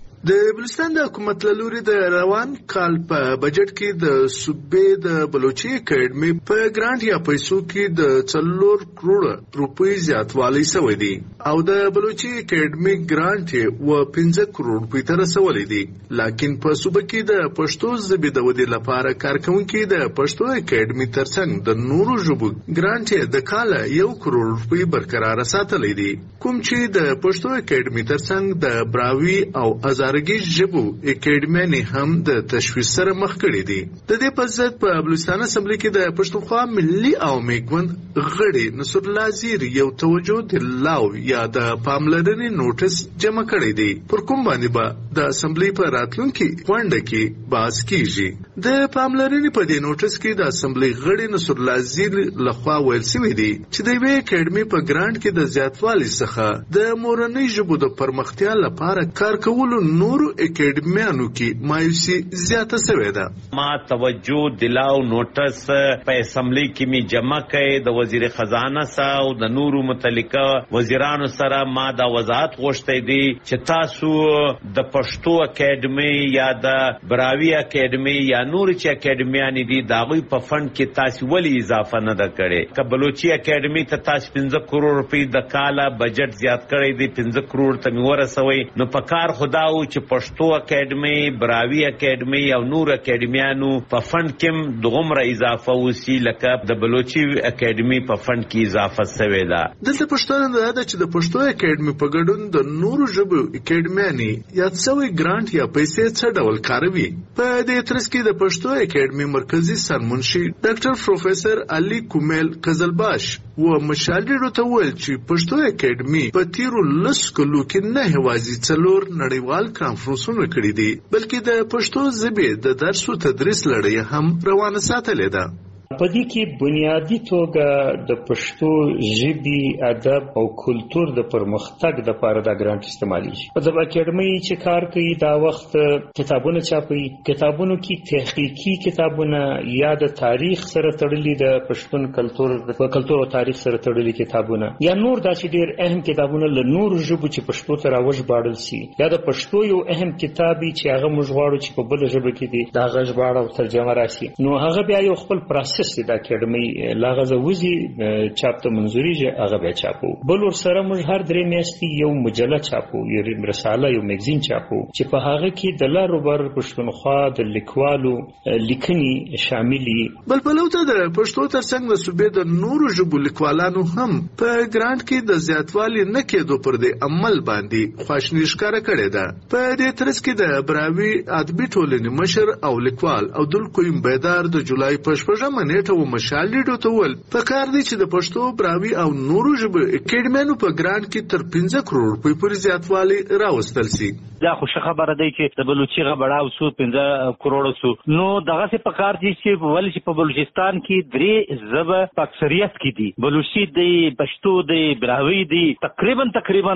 د بلوچستان د حکومت له لوري د روان کال په بجټ کې د صوبې د بلوچي اکیډمي په ګرانټ یا پیسو کې د 4 کروڑ روپۍ زیاتوالی شوی دی او د بلوچي اکیډمي ګرانټ و 15 کروڑ روپۍ ته رسولې دي. لکه په صوبې کې د پښتو ژبې د ودې لپاره کارکونکو د پښتو اکیډمي ترڅنګ د نورو ژبو ګرانټ د کال 1 کروڑ روپۍ برقرار ساتلې دي، کوم چې د پښتو اکیډمي ترڅنګ د براوي او ارګي ژبو اکیډمي هم د تشویش سره مخ کړي دي. د دې په ضد په بلوچستان اسمبلی کې د پښتونخوا ملي او میګوند غړي نصر الله زیر یو توجه دلاو یا د پاملرنې نوټس جمع کړی دی، پر کوم باندې به د اسمبلی په راتلونکي غونډه کې بحث کیږي. د پاملرنې په دې نوټس کې د اسمبلی غړي نصر الله زیر لخوا ویل شوی دی چې د وی اکیډمي په ګرانټ کې د زیاتوالي څخه د مورنۍ ژبو د پرمختیا لپاره کار کولو نورو اکیډمیانو کې مایوسي زیاته شوې ده. ما توجه دلاو نوټس په اسمبلی کې می جمع کړي د وزیر خزانه سره او د نورو متعلقه وزیرانو سره. ما دا وضاحت غوښتي دي چې تاسو د پښتو اکیډمي یا د براوي اکیډمي یا نور چې اکیډمیان دي دا غوي په فند کې تاسو ولی اضافه نه ده کړې. ک بلوچي اکیډمي ته تاسو 15 کروڑ روپۍ د کاله بجټ زیات کړی دي، 15 کروڑ ته می ورسوي. نو په کار خدا او چې پښتو اکیډمي، براوي اکیډمي او نور اکیډمیانو په فند کې دغمره اضافه وسی لکه د بلوچي اکیډمي په فند کې اضافه شوې ده. دلته پښتون دا ده چې د پښتو اکیډمي په ګډون د نورو ژبو اکیډمیاني یا څوی ګرانټ یا پیسې څه ډول کاروي. په دې ترڅ کې د پښتو اکیډمي مرکزی سرمنشي ډاکټر پروفیسور علي کومل قزلباش و مشالډو ته ویل چې پښتو اکیډمي په تیرو 10 کلو کې نه هوازي 4 نړیوال کانفرنسونه کړي دي، بلکې د پښتو ژبې د درس او تدریس لړۍ هم روانه ساتلې ده. په دې کې بنیادی توګه د پښتو ژبې ادب او کلچر د پرمختګ لپاره د ګرانټ استعمالي شي. په دغه اکیډمي چې کار کوي دا وخت کتابونه چاپي، کتابونو کې تحقیقي کتابونه یا د تاریخ سره تړلي د پښتون کلچر او تاریخ سره تړلي کتابونه یا نور داسې ډېر اهم کتابونه له نورو ژبو چې پښتو ته راوژباړل شي یا د پښتو یو اهم کتابي چې هغه موږ غواړو چې په بل ژبه کې دی دا غږ او ترجمه راشي، نو هغه بیا یو خپل پروسس د اکیډمي لاغه وزي چاپ ته منځوري هغه بیا چاپو. بل ور سره موږ هر 3 میاشتې یو مجله چاپو، یو رساله، یو میگزین چاپو چې په هغه کې د لارو پښتونخوا د لیکوالو لیکنې شاملي. بل په لوته د پښتو ترڅنګ د صوبې د نورو ژبو لیکوالانو هم په ګرانټ کې د زیاتوالي نه کېدو پر دې عمل باندې خواشنی ښکاره کړې ده. په دې ترڅ کې د براوي ادبي ټولنې مشر او لیکوال عبدالقیوم بیدار د جولای په 14 نیټه و مشالډو ته ول په کار دي چې د پښتو، براوي او نورو ژبو اکیډمیانو په ګرانټ کې تر 15 کروڑ روپۍ پورې زیاتوالی راوستل شي. دا خو خبره ده چې د بلوچي غبړاو سو 15 کروڑ سو، نو دغه څه په کار دي چې ولې چې په بلوچستان کې 3 ژبه په اکثریت کې دي، بلوچي دی، پښتو دی، براوي دی، تقریبا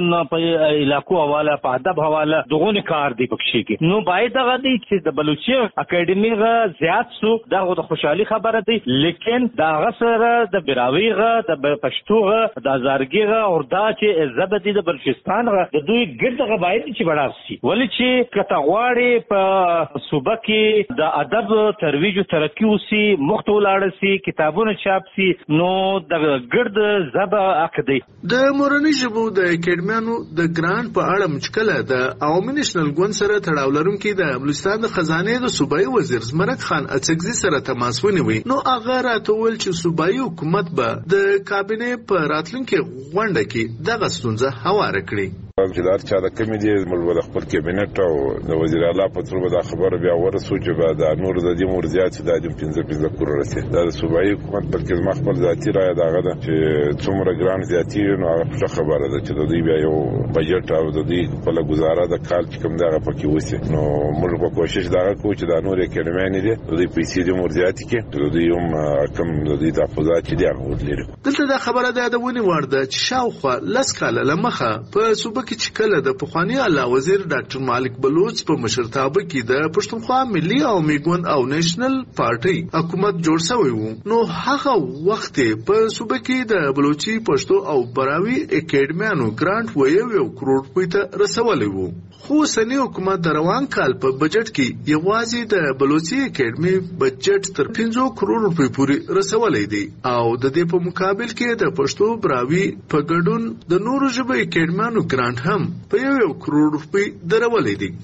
په علاقو حواله په ادب حواله دغه کار دی پکې کې. نو باید دغه دي چې د بلوچي اکیډمي غا زیات سو، دا د خوشحالي خبره ده. لیکن دا غسر د براوی غا، د پښتو غا، د زارګي غا او دا چې زبدي د بلوچستان غا د دوی ګرد غا باید چې بڑا شي. ولی چې کتاغواړي په صوبه کې د ادب ترویج او ترقی وسی، مختولاړ سي، کتابونه چاپ سي، نو د ګرد زبا عقدي. د مورنۍ ژبو د اکیډمیانو د ګرانټ په اړه مشکله د عوامي نېشنل ګوند سره تړاو لرونکي د بلوچستان د خزانه د صوبایي وزیر زمرک خان اڅکزي سره تماس ونیوي. نو هغه راټول چې صوبایي حکومت به د کابینې په راتلونکي غونډه کې دغه ستونزه هواره کړي. جدار چا د کمیډي ملګر خپل کابینټ او د وزیر اعلی په تر د خبره بیا ورسو چې بعد نور د دې مرزيات د 15 کروڑ رسي د صوبایي حکومت بلکې خپل ذاتی رائے داغه ده چې څومره ګران زیاتی نو هغه خبره ده چې د دې بیا یو بجټ او د دې خپل گزاره د کال چې کوم دغه پکې وسی نو موږ په کوشش دا کوو چې د نور اکیډمي دي د دې پیسې د مرزيات کې د دې یوم کم د دې تحفظات چې دی هغه ولري. دلته دا خبره ده د ونی ورده چې شاوخوا لس کاله لمخه په صوبه کې چې کله د پخوانی اعلی وزیر ډاکټر مالک بلوچ په مشرتابه کې د پښتونخوا ملي او میګوند او نېشنل پارټي حکومت جوړ شوی وو نو هغه وخت په صوبه کې د بلوچي پښتو او براوي اکیډمیانو ګرانټ و1 کروڑ روپۍ ته رسولې وو خو سنی حکومت د روان کال په بجټ کې یوازې د بلوچي اکیډمي بجټ تر 15 کروڑ روپۍ پورې رسولې دی او د دې په مقابل کې د پښتو براوي په ګډون د نورو ژبې اکیډمیانو ګرانټ هم په 1 کروڑ روپۍ درولې دي.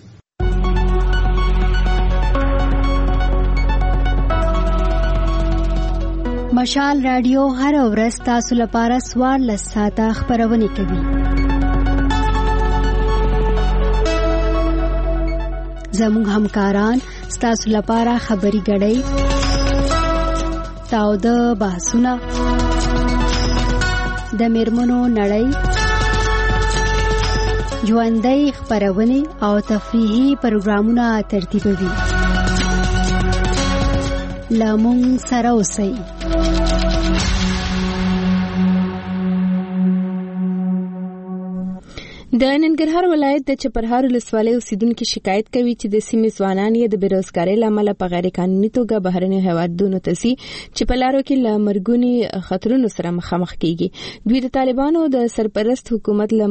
مشال رادیو هر ورځ تاسو لپاره 14 ساعته خبرونه کوي. زموږ همکاران تاسو لپاره خبري غړي تاوده بحثونه د میرمنو نړۍ ژوندۍ خبرونه او تفریحي پروګرامونه ترتیبوي. لامون سره اوسئ. د ننګرهار ولایت د چپرهار ولسوالۍ اوسیدونکو شکایت کوي چې د سیمې ځوانان یې د بیروزګارۍ لامل په غیر قانوني توګه بهرني هیوادونو ته ځي چې په لارو کې له مرګونی خطرونو سره مخامخ کیږي. دوی د طالبانو د سرپرست حکومت له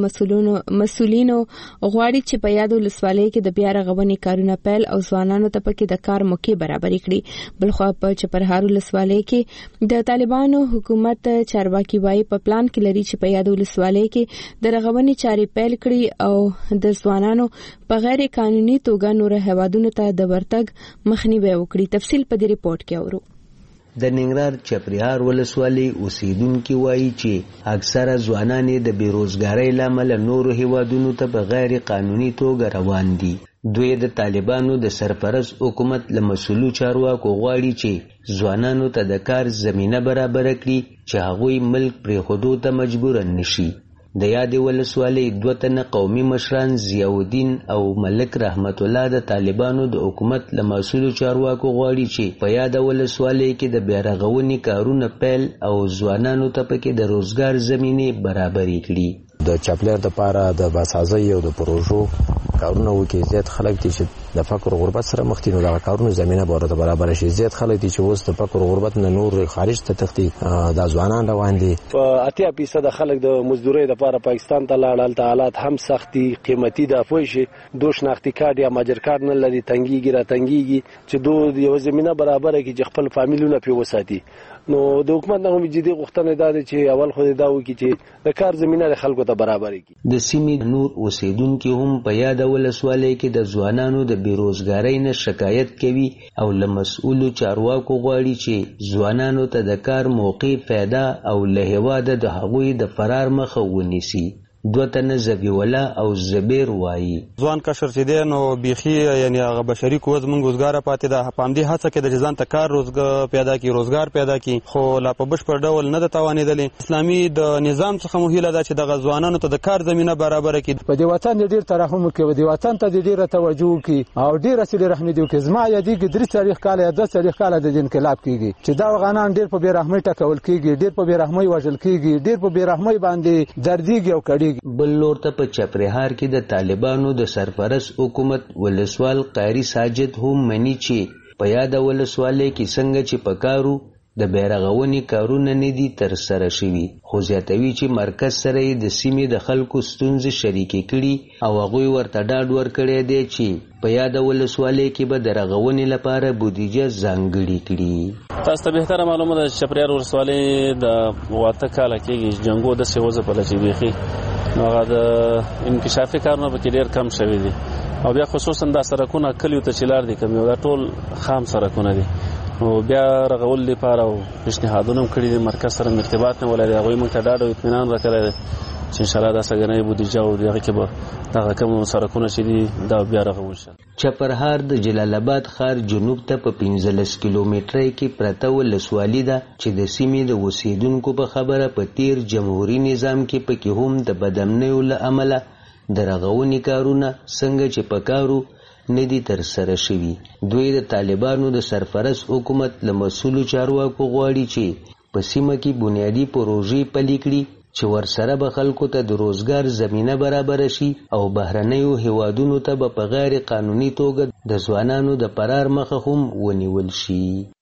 مسؤلینو غواړي چې په یاد ولسوالۍ کې د بیا رغونې کارونه پیل او ځوانانو ته پکې د کار موقع برابر کړي. بلخو په چپرهار ولسوالۍ کې د طالبانو حکومت چارواکي وايي په پلان کې لري چې په یاد ولسوالۍ کې د رغونې چارې پیل کړي او د ځوانانو په غیر قانوني توګه نور هیوادونو ته د ورتګ مخنیوي وکړي. تفصیل په دې ریپورت کې اورو. د ننګرهار چپرهار ولسوالۍ اوسیدونکو وایي چې اکثره ځوانان د بیروزګارۍ لامل نور هیوادونو ته په غیر قانوني توګه روان دي. دوی د طالبانو د سرپرست حکومت له مسؤلو چارواکو غواړي چې ځوانانو ته د کار زمينه برابر کړي چې هغوی ملک پرېښودو ته مجبور نشي. د یاد ولسوالۍ 2 تنه قومي مشران ضیاءالدین او ملک رحمت الله د طالبانو د حکومت له مسؤلو چارواکو غواړي چې په یاد ولسوالۍ کې د بیارغونې کارونه پیل او ځوانانو ته پکې د روزګار زمینه برابرې کړي. د چاپلر د پاره د باسازۍ او د پروژو کارونه وکړي. زیات خلک دي چې د فقر او غربت سره مخ دي نو دا کارونه زمينه برابر شي. زیات خلک دي چې اوس د فقر او غربت نه نور خارج ته تختی د ځوانان روان دي. په 80% خلک د مزدورۍ لپاره پاکستان ته لاړل. حالات هم سختي قیمتي د فوجي دوه شناختی کارت یا ماجر کارت نه لري. تنګيږي را تنګيږي چې دوه یو زمينه برابر کې چې خپل فامیلونه په وساتي. نو د حکومت نه هم جدي غوښتنه ده چې اول خو دا وکړي چې د کار زمينه خلکو ته برابر کړي. د سیمې نور اوسیدونکو هم په یاد ولسوالۍ کې د ځوانانو د بیروزګارۍ نه شکایت کوي او له مسؤلو چارواکو غواړي چې ځوانانو ته د کار موقع پیدا او له هیواده د هغوی د فرار مخه ونیسي. 2 تنه زبی ولا او زبیر وایي ځوان کشر چې دی نو بيخي یعنی هغه بشري قوت مونږ روزګار پاتې ده. په همدې هڅه کې د ځان ته کار روزګار پیدا کی خو لا په بشپړ ډول نه د توانېدلې. اسلامي د نظام څخه مهیله ده چې د ځوانانو ته د کار زمينه برابر کړي. په دې وطن ډیر ترحم کوي. د وطن ته ډیره توجه کوي او ډیره سړي رحمت کوي. زما یادې کې 3 کال یا 10 کال د انقلاب کیږي چې دا غنان ډیر په بیرحمۍ ټکول کیږي. ډیر په بیرحمۍ وژل کیږي. ډیر په بیرحمۍ باندې درديږي او کړي. بل لور ته په چپرهار کې د طالبانو د سرپرست حکومت ولسوال قاری ساجد هم مني چې په یاد ولسوالۍ کې څنګه چې پکارو د بیرغونی کارونه نه دي تر سره شوي. خو زیاتوي چې مرکز سره د سیمې د خلکو ستونزې شریکې کړي او هغوی ورته ډاډ ورکړی دی چې په یاد ولسوالۍ کې به د رغونې لپاره بودیجه ځانګړې کړي. تاسو ته بهتره معلومه ده چې چپرهار ولسوالۍ د 8 کاله کېږي جنګو د سیوزه په لچې بيخي نو هغه د انکشافي کارونه به ډېر کم شوي دي او بیا خصوصا د سرکونه کلیو ته چلار دي کوم دا ټول خام سرکونه دي او بیا رغول لپاره او پیشنهادونه کړي دي مرکز سره ارتباط نه ولري هغه موږ ته ډاډ او اطمینان راکړي چې ان شاء الله دا څنګه بودیجه او دغه کې به دا کوم سرکونه چې دي دا بیا رغول شي. چپرهار د جلال آباد ښار جنوب ته په 15 کیلومترۍ کې پرته ولسوالي ده چې د سیمې د اوسیدونکو په خبره په تیر جمهوریت نظام کې پکې هم د بدامنیو له امله د رغونې کارونه څنګه چې پکارو ندي تر سره شوي. دوی د طالبانو د سرپرست حکومت له مسؤلو چارواکو غواړي چې په سیمه کې بنیادی پروژې پلي کړي چې ورسره به خلکو ته د روزګار زمینه برابر شي او بهرنیو هیوادونو ته به په غیر قانوني توګه د ځوانانو د فرار مخه هم ونیول شي.